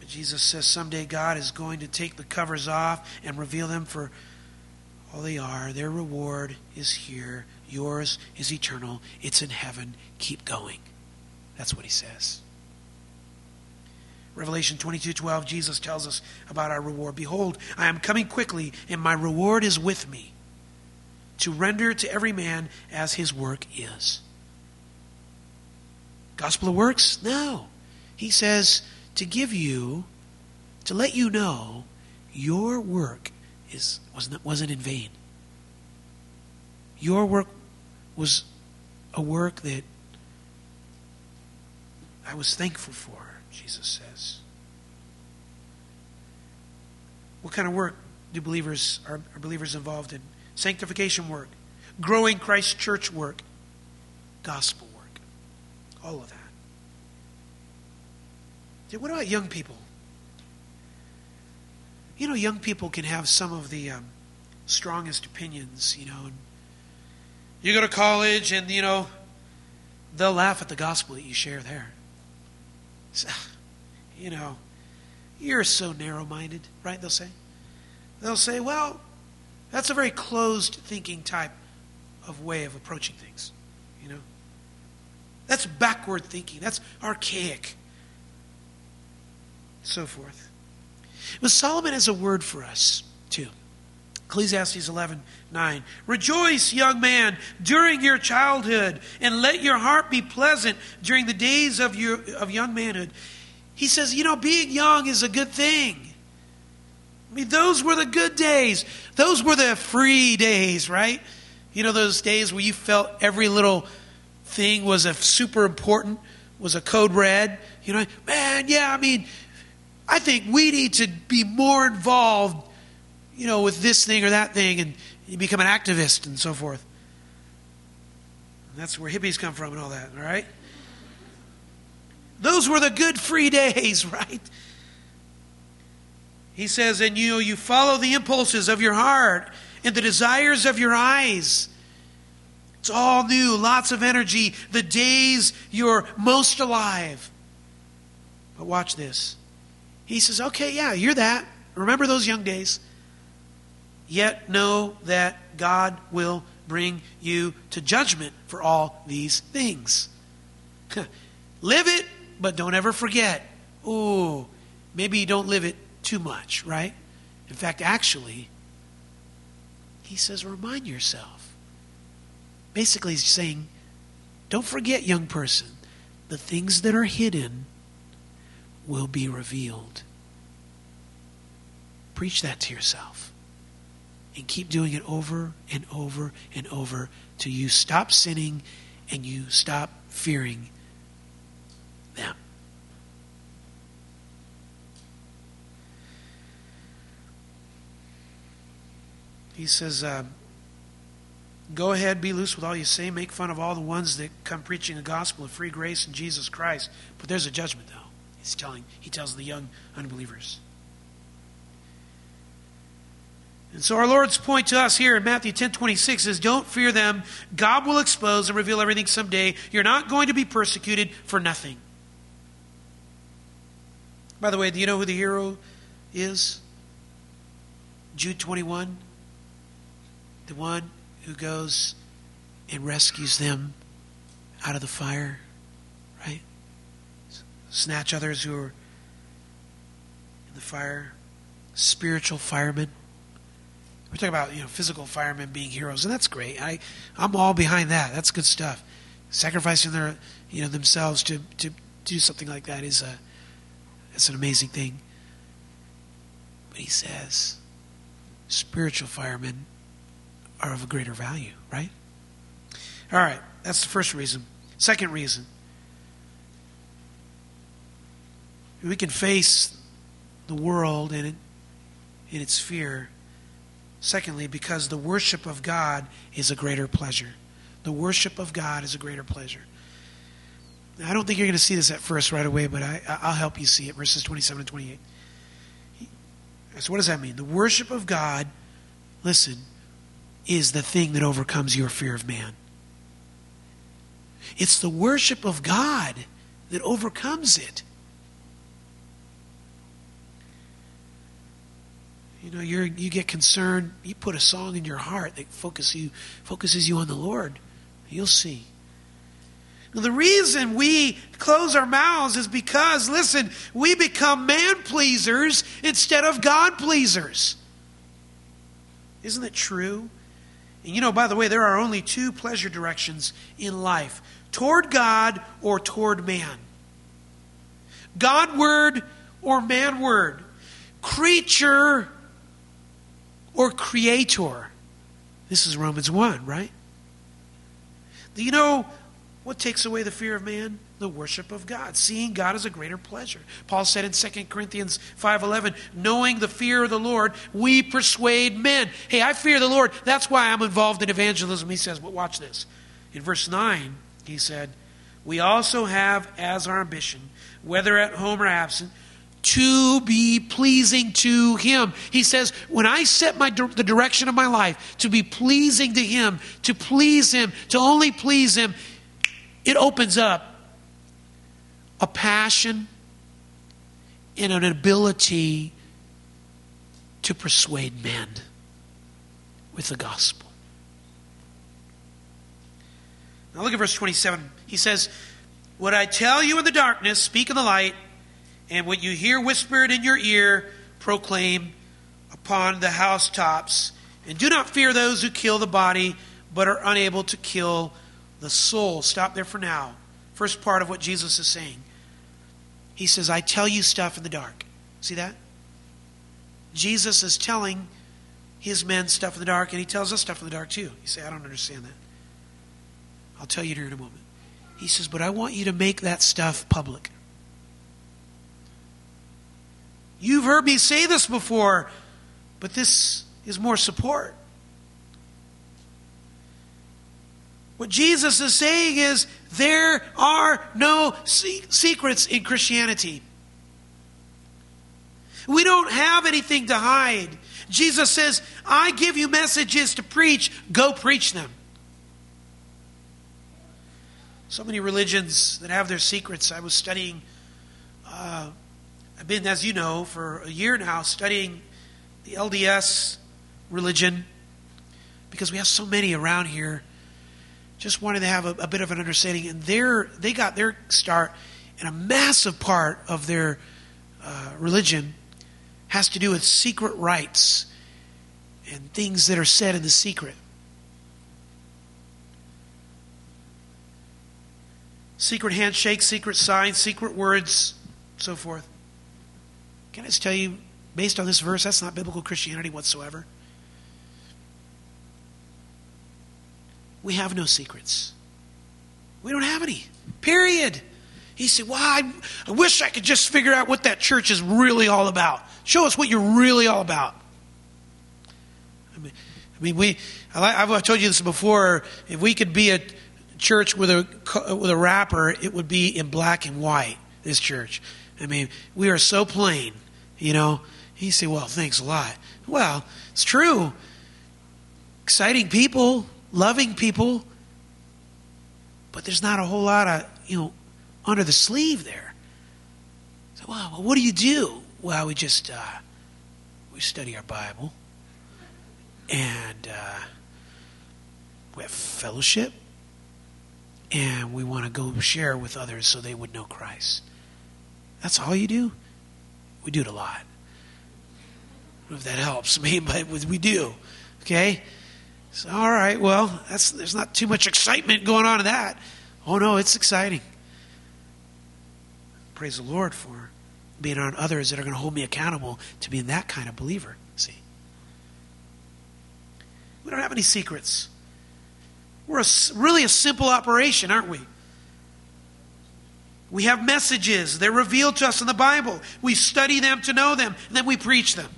Jesus says someday God is going to take the covers off and reveal them for all they are. Their reward is here. Yours is eternal. It's in heaven. Keep going. That's what he says. Revelation twenty-two twelve, Jesus tells us about our reward. Behold, I am coming quickly, and my reward is with me, to render to every man as his work is. Gospel of works? No. He says to give you, to let you know, your work is wasn't, wasn't in vain. Your work was a work that I was thankful for, Jesus says. What kind of work do believers are, are believers involved in? Sanctification work, growing Christ church work, gospel work, all of that. What about young people? You know, young people can have some of the um, strongest opinions, you know. And you go to college and, you know, they'll laugh at the gospel that you share there. So, you know, you're so narrow-minded, right, they'll say. They'll say, well, that's a very closed thinking type of way of approaching things, you know. That's backward thinking. That's archaic. So forth. But Solomon has a word for us, too. Ecclesiastes eleven nine. Rejoice, young man, during your childhood, and let your heart be pleasant during the days of your of young manhood. He says, you know, being young is a good thing. I mean, those were the good days. Those were the free days, right? You know, those days where you felt every little thing was a super important, was a code red. You know, man, yeah, I mean, I think we need to be more involved, you know, with this thing or that thing, and you become an activist and so forth. And that's where hippies come from and all that, all right? Those were the good free days, right? He says, and you, you follow the impulses of your heart and the desires of your eyes. It's all new, lots of energy, the days you're most alive. But watch this. He says, okay, yeah, you're that. Remember those young days. Yet know that God will bring you to judgment for all these things. Live it, but don't ever forget. Oh, maybe you don't live it too much, right? In fact, actually, he says, remind yourself. Basically, he's saying, don't forget, young person, the things that are hidden will be revealed. Preach that to yourself. And keep doing it over and over and over till you stop sinning and you stop fearing them. He says, uh, go ahead, be loose with all you say, make fun of all the ones that come preaching the gospel of free grace in Jesus Christ. But there's a judgment, though. He's telling, he tells the young unbelievers. And so our Lord's point to us here in Matthew ten twenty-six is, don't fear them. God will expose and reveal everything someday. You're not going to be persecuted for nothing. By the way, do you know who the hero is? Jude twenty-one. The one who goes and rescues them out of the fire, right? Snatch others who are in the fire. Spiritual firemen. We're talking about, you know, physical firemen being heroes, and that's great. I, I'm all behind that. That's good stuff. Sacrificing their, you know, themselves to, to do something like that is a, that's an amazing thing. But he says, spiritual firemen are of a greater value, right? All right, that's the first reason. Second reason, we can face the world and in its fear. Secondly, because the worship of God is a greater pleasure. The worship of God is a greater pleasure. Now, I don't think you're going to see this at first right away, but I, I'll help you see it. Verses twenty-seven and twenty-eight. So what does that mean? The worship of God, listen, is the thing that overcomes your fear of man. It's the worship of God that overcomes it. You know, you're, you get concerned, you put a song in your heart that focus you, focuses you on the Lord. You'll see. Now, the reason we close our mouths is because, listen, we become man-pleasers instead of God-pleasers. Isn't it true? And you know, by the way, there are only two pleasure directions in life. Toward God or toward man. Godward or manward. Creature or creator. This is Romans one, right? Do you know what takes away the fear of man? The worship of God. Seeing God as a greater pleasure. Paul said in Second Corinthians five eleven, knowing the fear of the Lord, we persuade men. Hey, I fear the Lord. That's why I'm involved in evangelism. He says, but watch this. In verse nine, he said, we also have as our ambition, whether at home or absent, to be pleasing to Him. He says, when I set my the direction of my life to be pleasing to Him, to please Him, to only please Him, it opens up a passion and an ability to persuade men with the gospel. Now look at verse twenty-seven. He says, what I tell you in the darkness, speak in the light, and what you hear whispered in your ear, proclaim upon the housetops. And do not fear those who kill the body, but are unable to kill the soul. Stop there for now. First part of what Jesus is saying. He says, I tell you stuff in the dark. See that? Jesus is telling his men stuff in the dark, and he tells us stuff in the dark too. You say, I don't understand that. I'll tell you here in a moment. He says, but I want you to make that stuff public. You've heard me say this before, but this is more support. What Jesus is saying is there are no se- secrets in Christianity. We don't have anything to hide. Jesus says, I give you messages to preach. Go preach them. So many religions that have their secrets. I was studying, uh, I've been, as you know, for a year now, studying the L D S religion because we have so many around here. Just wanted to have a, a bit of an understanding. And they're, they got their start, and a massive part of their uh, religion has to do with secret rites and things that are said in the secret. Secret handshakes, secret signs, secret words, so forth. Can I just tell you, based on this verse, that's not biblical Christianity whatsoever. We have no secrets. We don't have any. Period. He said, well, I, I wish I could just figure out what that church is really all about. Show us what you're really all about. I mean, I mean we. I've told you this before. If we could be a church with a with a wrapper, it would be in black and white. This church. I mean, we are so plain. You know. He said, well, thanks a lot. Well, it's true. Exciting people. Loving people, but there's not a whole lot of, you know, under the sleeve there. So, well, what do you do? Well, we just, uh, we study our Bible, and uh, we have fellowship, and we want to go share with others so they would know Christ. That's all you do? We do it a lot. I don't know if that helps me, but we do, okay? So, all right, well, that's, there's not too much excitement going on in that. Oh, no, it's exciting. Praise the Lord for being around others that are going to hold me accountable to being that kind of believer. See? We don't have any secrets. We're a, really a simple operation, aren't we? We have messages. They're revealed to us in the Bible. We study them to know them, and then we preach them.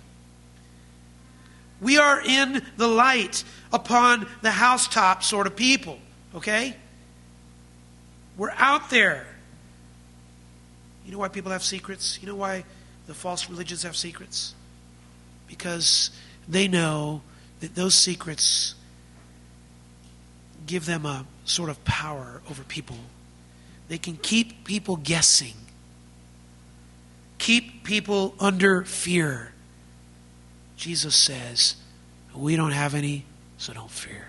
We are in the light upon the housetop sort of people, okay? We're out there. You know why people have secrets? You know why the false religions have secrets? Because they know that those secrets give them a sort of power over people. They can keep people guessing, keep people under fear, Jesus says, we don't have any, so don't fear.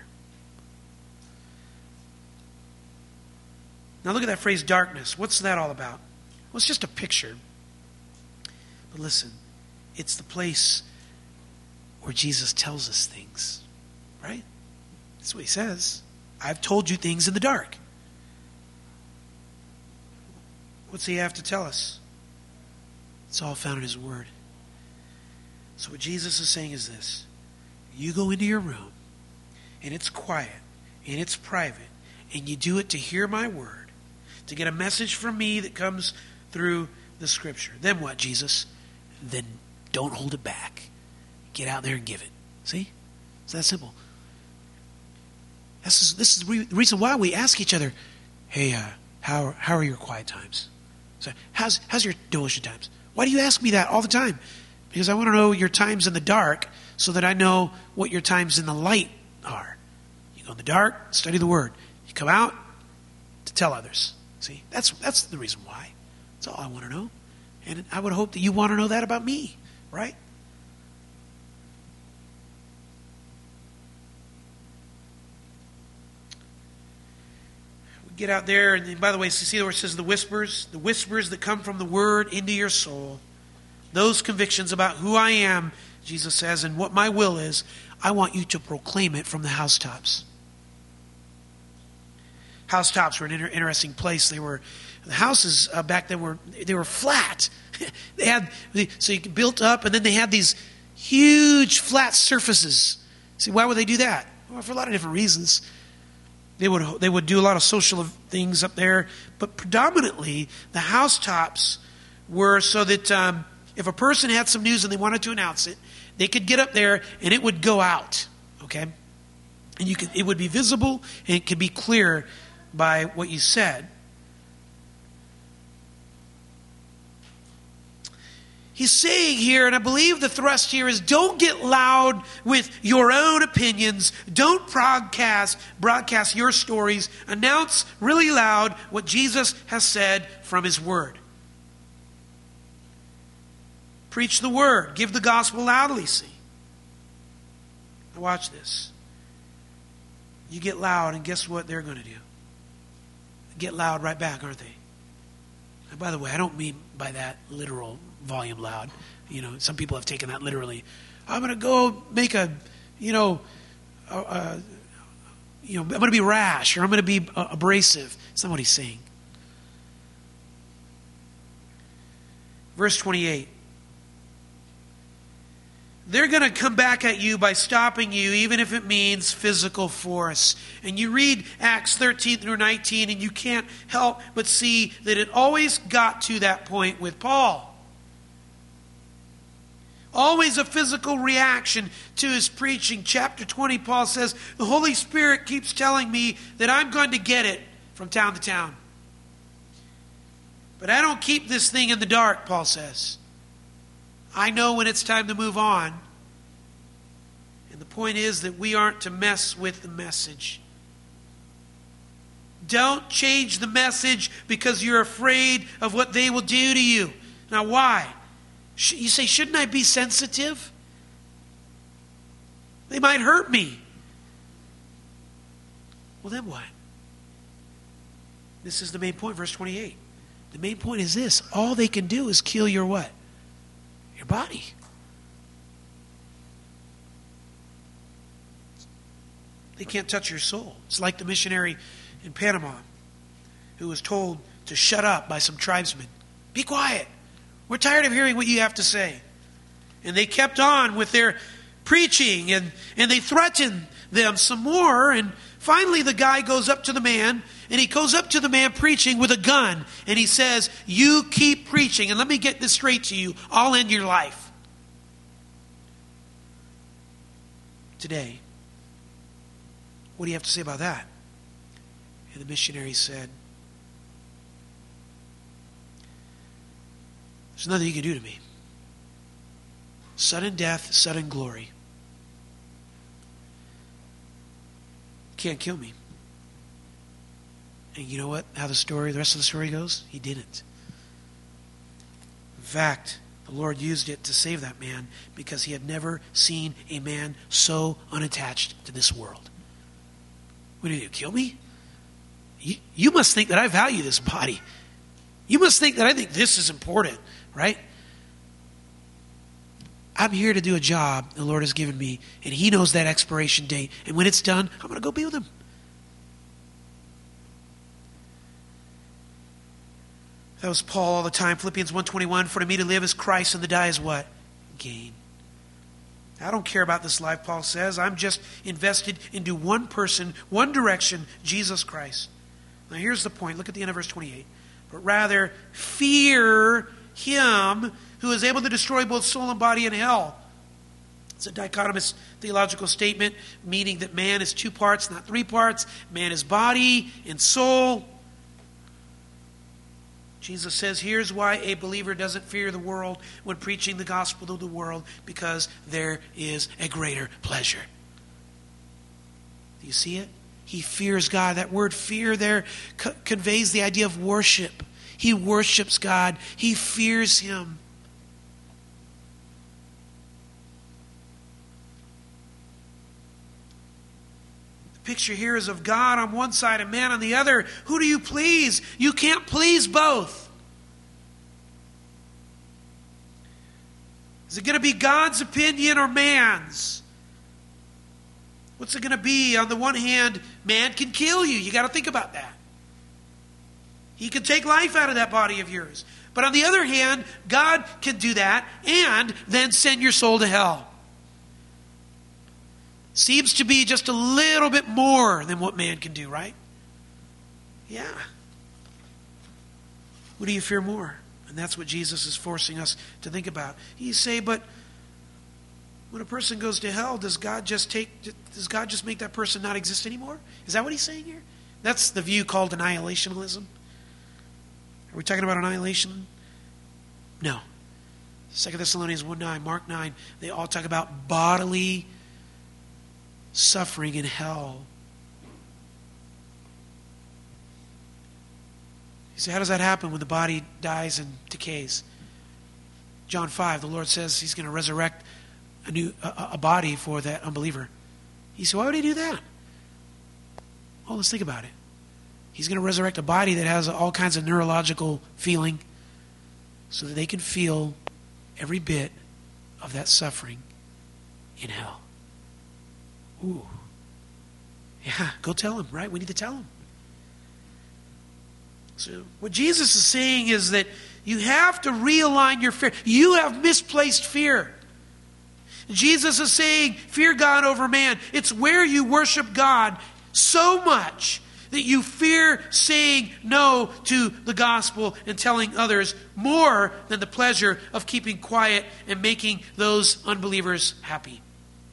Now look at that phrase, darkness. What's that all about? Well, it's just a picture. But listen, it's the place where Jesus tells us things, right? That's what he says. I've told you things in the dark. What's he have to tell us? It's all found in his word. So what Jesus is saying is this. You go into your room, and it's quiet, and it's private, and you do it to hear my word, to get a message from me that comes through the Scripture. Then what, Jesus? Then don't hold it back. Get out there and give it. See? It's that simple. This is, this is the reason why we ask each other, hey, uh, how, how are your quiet times? So how's, how's your devotion times? Why do you ask me that all the time? Because I want to know your times in the dark so that I know what your times in the light are. You go in the dark, study the Word. You come out to tell others. See, that's that's the reason why. That's all I want to know. And I would hope that you want to know that about me, right? We get out there, and by the way, see where it says the whispers? The whispers that come from the Word into your soul. Those convictions about who I am, Jesus says, and what my will is, I want you to proclaim it from the housetops. Housetops were an inter- interesting place. They were the houses uh, back then were they were flat. They had so you built up, and then they had these huge flat surfaces. See, why would they do that? Well, for a lot of different reasons. They would they would do a lot of social things up there, but predominantly the housetops were so that um, if a person had some news and they wanted to announce it, they could get up there and it would go out. Okay, and you could it would be visible and it could be clear by what you said. He's saying here, and I believe the thrust here is, don't get loud with your own opinions. Don't broadcast, broadcast your stories. Announce really loud what Jesus has said from his word. Preach the word. Give the gospel loudly, see. Now watch this. You get loud, and guess what they're going to do? Get loud right back, aren't they? And by the way, I don't mean by that literal volume loud. You know, some people have taken that literally. I'm going to go make a, you know, uh, uh, you know, I'm going to be rash or I'm going to be uh, abrasive. It's not what he's saying. Verse twenty-eight. They're going to come back at you by stopping you, even if it means physical force. And you read Acts thirteen through nineteen, and you can't help but see that it always got to that point with Paul. Always a physical reaction to his preaching. Chapter twenty, Paul says, the Holy Spirit keeps telling me that I'm going to get it from town to town. But I don't keep this thing in the dark, Paul says. I know when it's time to move on. And the point is that we aren't to mess with the message. Don't change the message because you're afraid of what they will do to you. Now why? You say, shouldn't I be sensitive? They might hurt me. Well, then what? This is the main point, verse twenty-eight. The main point is this. All they can do is kill your what? Your body. They can't touch your soul. It's like the missionary in Panama who was told to shut up by some tribesmen. Be quiet. We're tired of hearing what you have to say. And they kept on with their preaching, and, and they threatened them some more. And finally the guy goes up to the man, and he goes up to the man preaching with a gun. And he says, you keep preaching, and let me get this straight to you. I'll end your life. Today, what do you have to say about that? And the missionary said, there's nothing you can do to me. Sudden death, sudden glory. Can't kill me. And you know what? How the story, the rest of the story goes? He didn't. In fact, The Lord used it to save that man because he had never seen a man so unattached to this world. What do you do, kill me? You, you must think that I value this body. You must think that I think this is important, right? I'm here to do a job the Lord has given me, and he knows that expiration date. And when it's done, I'm going to go be with him. That was Paul all the time. Philippians one twenty-one, for to me to live is Christ and to die is what? Gain. I don't care about this life, Paul says. I'm just invested into one person, one direction, Jesus Christ. Now here's the point. Look at the end of verse twenty-eight. But rather fear him who is able to destroy both soul and body in hell. It's a dichotomous theological statement, meaning that man is two parts, not three parts. Man is body and soul. Jesus says, here's why a believer doesn't fear the world when preaching the gospel to the world, because there is a greater pleasure. Do you see it? He fears God. That word fear there co- conveys the idea of worship. He worships God. He fears him. The picture here is of God on one side and man on the other. Who do you please? You can't please both. Is it going to be God's opinion or man's? What's it going to be? On the one hand, man can kill you. You got to think about that. He can take life out of that body of yours. But on the other hand, God can do that and then send your soul to hell. Seems to be just a little bit more than what man can do, right? Yeah. What do you fear more? And that's what Jesus is forcing us to think about. You say, but when a person goes to hell, does God just take does God just make that person not exist anymore? Is that what he's saying here? That's the view called annihilationism. Are we talking about annihilation? No. Second Thessalonians one nine, Mark nine, they all talk about bodily suffering in hell. You say, how does that happen when the body dies and decays? John five, the Lord says he's going to resurrect a new a, a body for that unbeliever. You say, why would he do that? Well, let's think about it. He's going to resurrect a body that has all kinds of neurological feeling so that they can feel every bit of that suffering in hell. Ooh. Yeah, go tell him, right? We need to tell him. So what Jesus is saying is that you have to realign your fear. You have misplaced fear. Jesus is saying, fear God over man. It's where you worship God so much that you fear saying no to the gospel and telling others more than the pleasure of keeping quiet and making those unbelievers happy.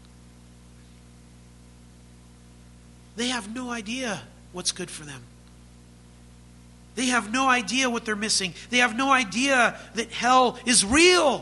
They have no idea what's good for them. They have no idea what they're missing. They have no idea that hell is real.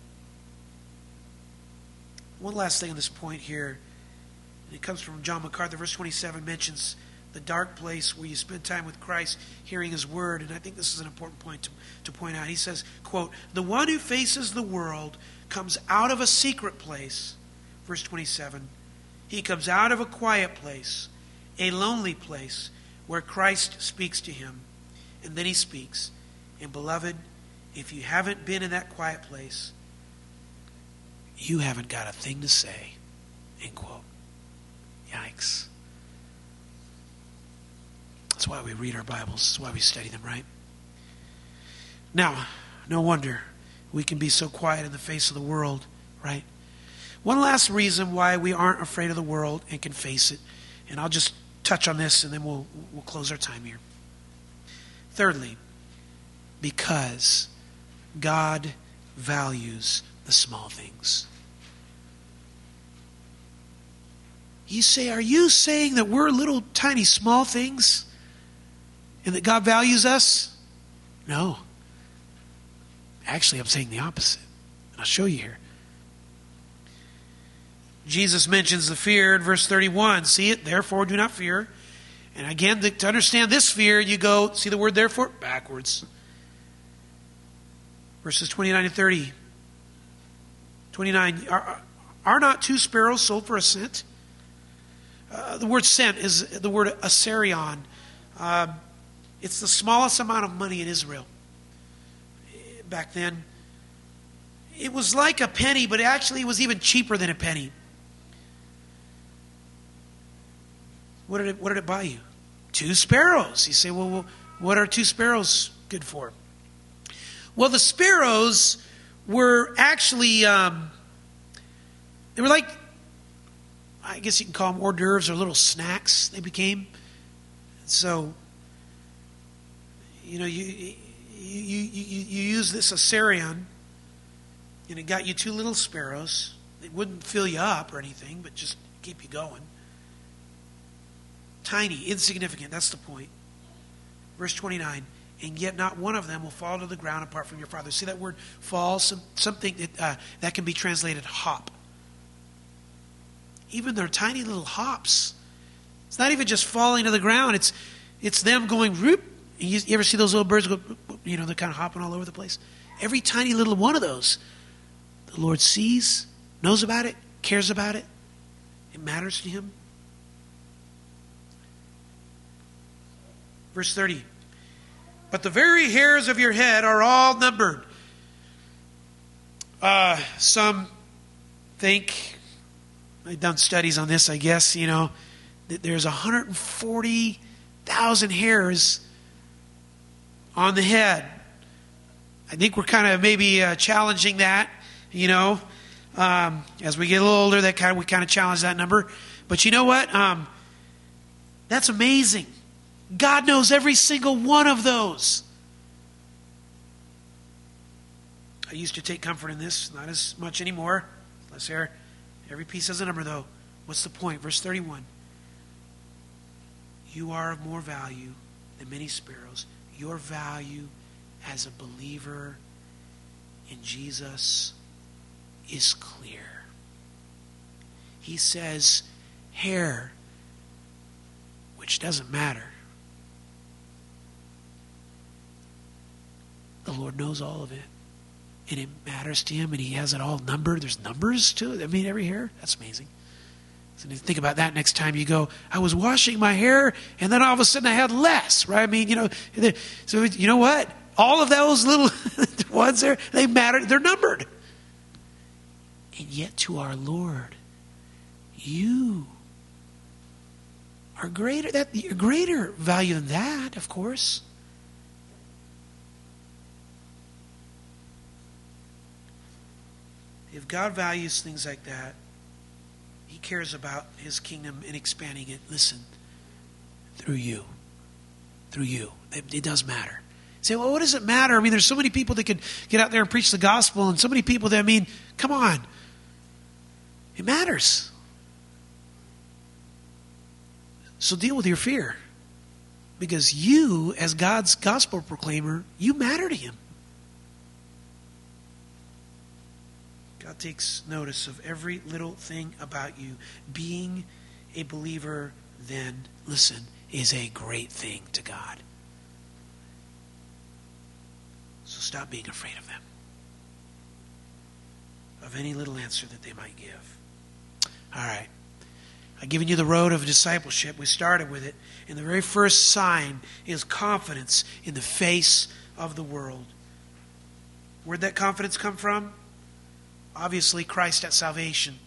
One last thing on this point here. It comes from John MacArthur. Verse twenty-seven mentions the dark place where you spend time with Christ, hearing his word. And I think this is an important point to, to point out. He says, quote, the one who faces the world comes out of a secret place. Verse twenty-seven. He comes out of a quiet place, a lonely place where Christ speaks to him. And then he speaks. And beloved, if you haven't been in that quiet place, you haven't got a thing to say. End quote. Yikes. That's why we read our Bibles. That's why we study them, right? Now, no wonder we can be so quiet in the face of the world, right? One last reason why we aren't afraid of the world and can face it. And I'll just touch on this and then we'll we'll close our time here. Thirdly, because God values the small things. You say, are you saying that we're little tiny small things and that God values us? No. Actually, I'm saying the opposite. And I'll show you here. Jesus mentions the fear in verse thirty-one. See it? Therefore, do not fear. And again, to understand this fear, you go, see the word therefore? Backwards. Verses twenty-nine and thirty. twenty-nine, are, are not two sparrows sold for a cent? Uh, the word cent is the word asarion. Uh, it's the smallest amount of money in Israel. Back then, it was like a penny, but actually it was even cheaper than a penny. What did it, what did it buy you? Two sparrows. You say, well, well, what are two sparrows good for? Well, the sparrows were actually, um, they were like, I guess you can call them hors d'oeuvres or little snacks they became. So, you know, you you you, you use this asarion, and it got you two little sparrows. It wouldn't fill you up or anything, but just keep you going. Tiny, insignificant, that's the point. Verse twenty-nine, and yet not one of them will fall to the ground apart from your Father. See that word fall? Some, something that, uh, that can be translated hop. Even their tiny little hops. It's not even just falling to the ground. It's it's them going, whoop. You, you ever see those little birds go, you know, they're kind of hopping all over the place? Every tiny little one of those, the Lord sees, knows about it, cares about it. It matters to Him. Verse thirty, but the very hairs of your head are all numbered. Uh, some think, I've done studies on this, I guess, you know, that there's one hundred forty thousand hairs on the head. I think we're kind of maybe uh, challenging that, you know. Um, as we get a little older, that kind of, we kind of challenge that number. But you know what? Um, that's amazing. God knows every single one of those. I used to take comfort in this, not as much anymore. Less hair. Every piece has a number, though. What's the point? Verse thirty-one. You are of more value than many sparrows. Your value as a believer in Jesus is clear. He says, hair, which doesn't matter. The Lord knows all of it. And it matters to Him, and He has it all numbered. There's numbers to it. I mean, every hair. That's amazing. So think about that next time you go, I was washing my hair, and then all of a sudden I had less, right? I mean, you know, so you know what? All of those little ones there, they matter. They're numbered. And yet to our Lord, you are greater. That you're greater value than that, of course. If God values things like that, He cares about His kingdom and expanding it. Listen, through you. Through you. It, it does matter. You say, well, what does it matter? I mean, there's so many people that could get out there and preach the gospel, and so many people that, I mean, come on. It matters. So deal with your fear. Because you, as God's gospel proclaimer, you matter to Him. God takes notice of every little thing about you. Being a believer, then, listen, is a great thing to God. So stop being afraid of them. Of any little answer that they might give. All right. I've given you the road of discipleship. We started with it. And the very first sign is confidence in the face of the world. Where'd that confidence come from? Obviously, Christ at salvation.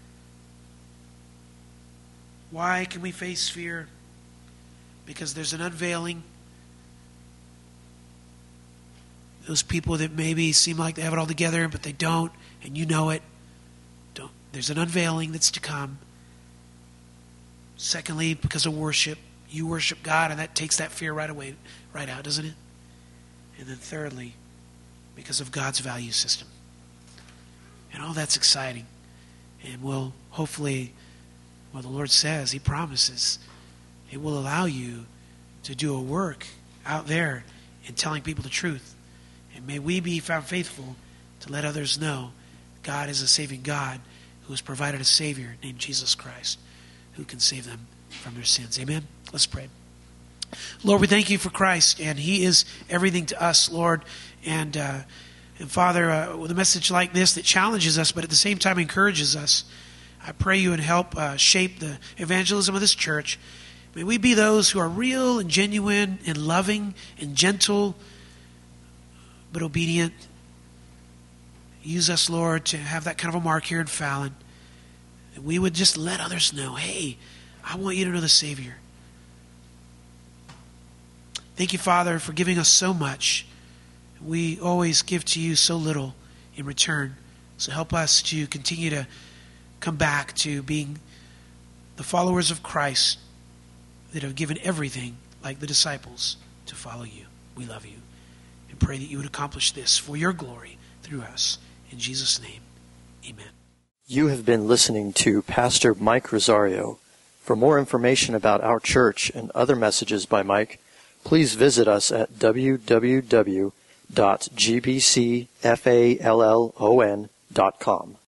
Why can we face fear? Because there's an unveiling. Those people that maybe seem like they have it all together, but they don't, and you know it. Don't. There's an unveiling that's to come. Secondly, because of worship. You worship God, and that takes that fear right away, right out, doesn't it? And then thirdly, because of God's value system. And all that's exciting. And will hopefully, well, the Lord says, He promises, it will allow you to do a work out there in telling people the truth. And may we be found faithful to let others know God is a saving God who has provided a Savior named Jesus Christ who can save them from their sins. Amen? Let's pray. Lord, we thank You for Christ, and He is everything to us, Lord. And uh, And Father, uh, with a message like this that challenges us, but at the same time encourages us, I pray you would help uh, shape the evangelism of this church. May we be those who are real and genuine and loving and gentle, but obedient. Use us, Lord, to have that kind of a mark here in Fallon. And we would just let others know, hey, I want you to know the Savior. Thank you, Father, for giving us so much. We always give to you so little in return. So help us to continue to come back to being the followers of Christ that have given everything, like the disciples, to follow you. We love you and pray that you would accomplish this for your glory through us. In Jesus' name, amen. You have been listening to Pastor Mike Rosario. For more information about our church and other messages by Mike, please visit us at w w w dot g b c fallon dot com.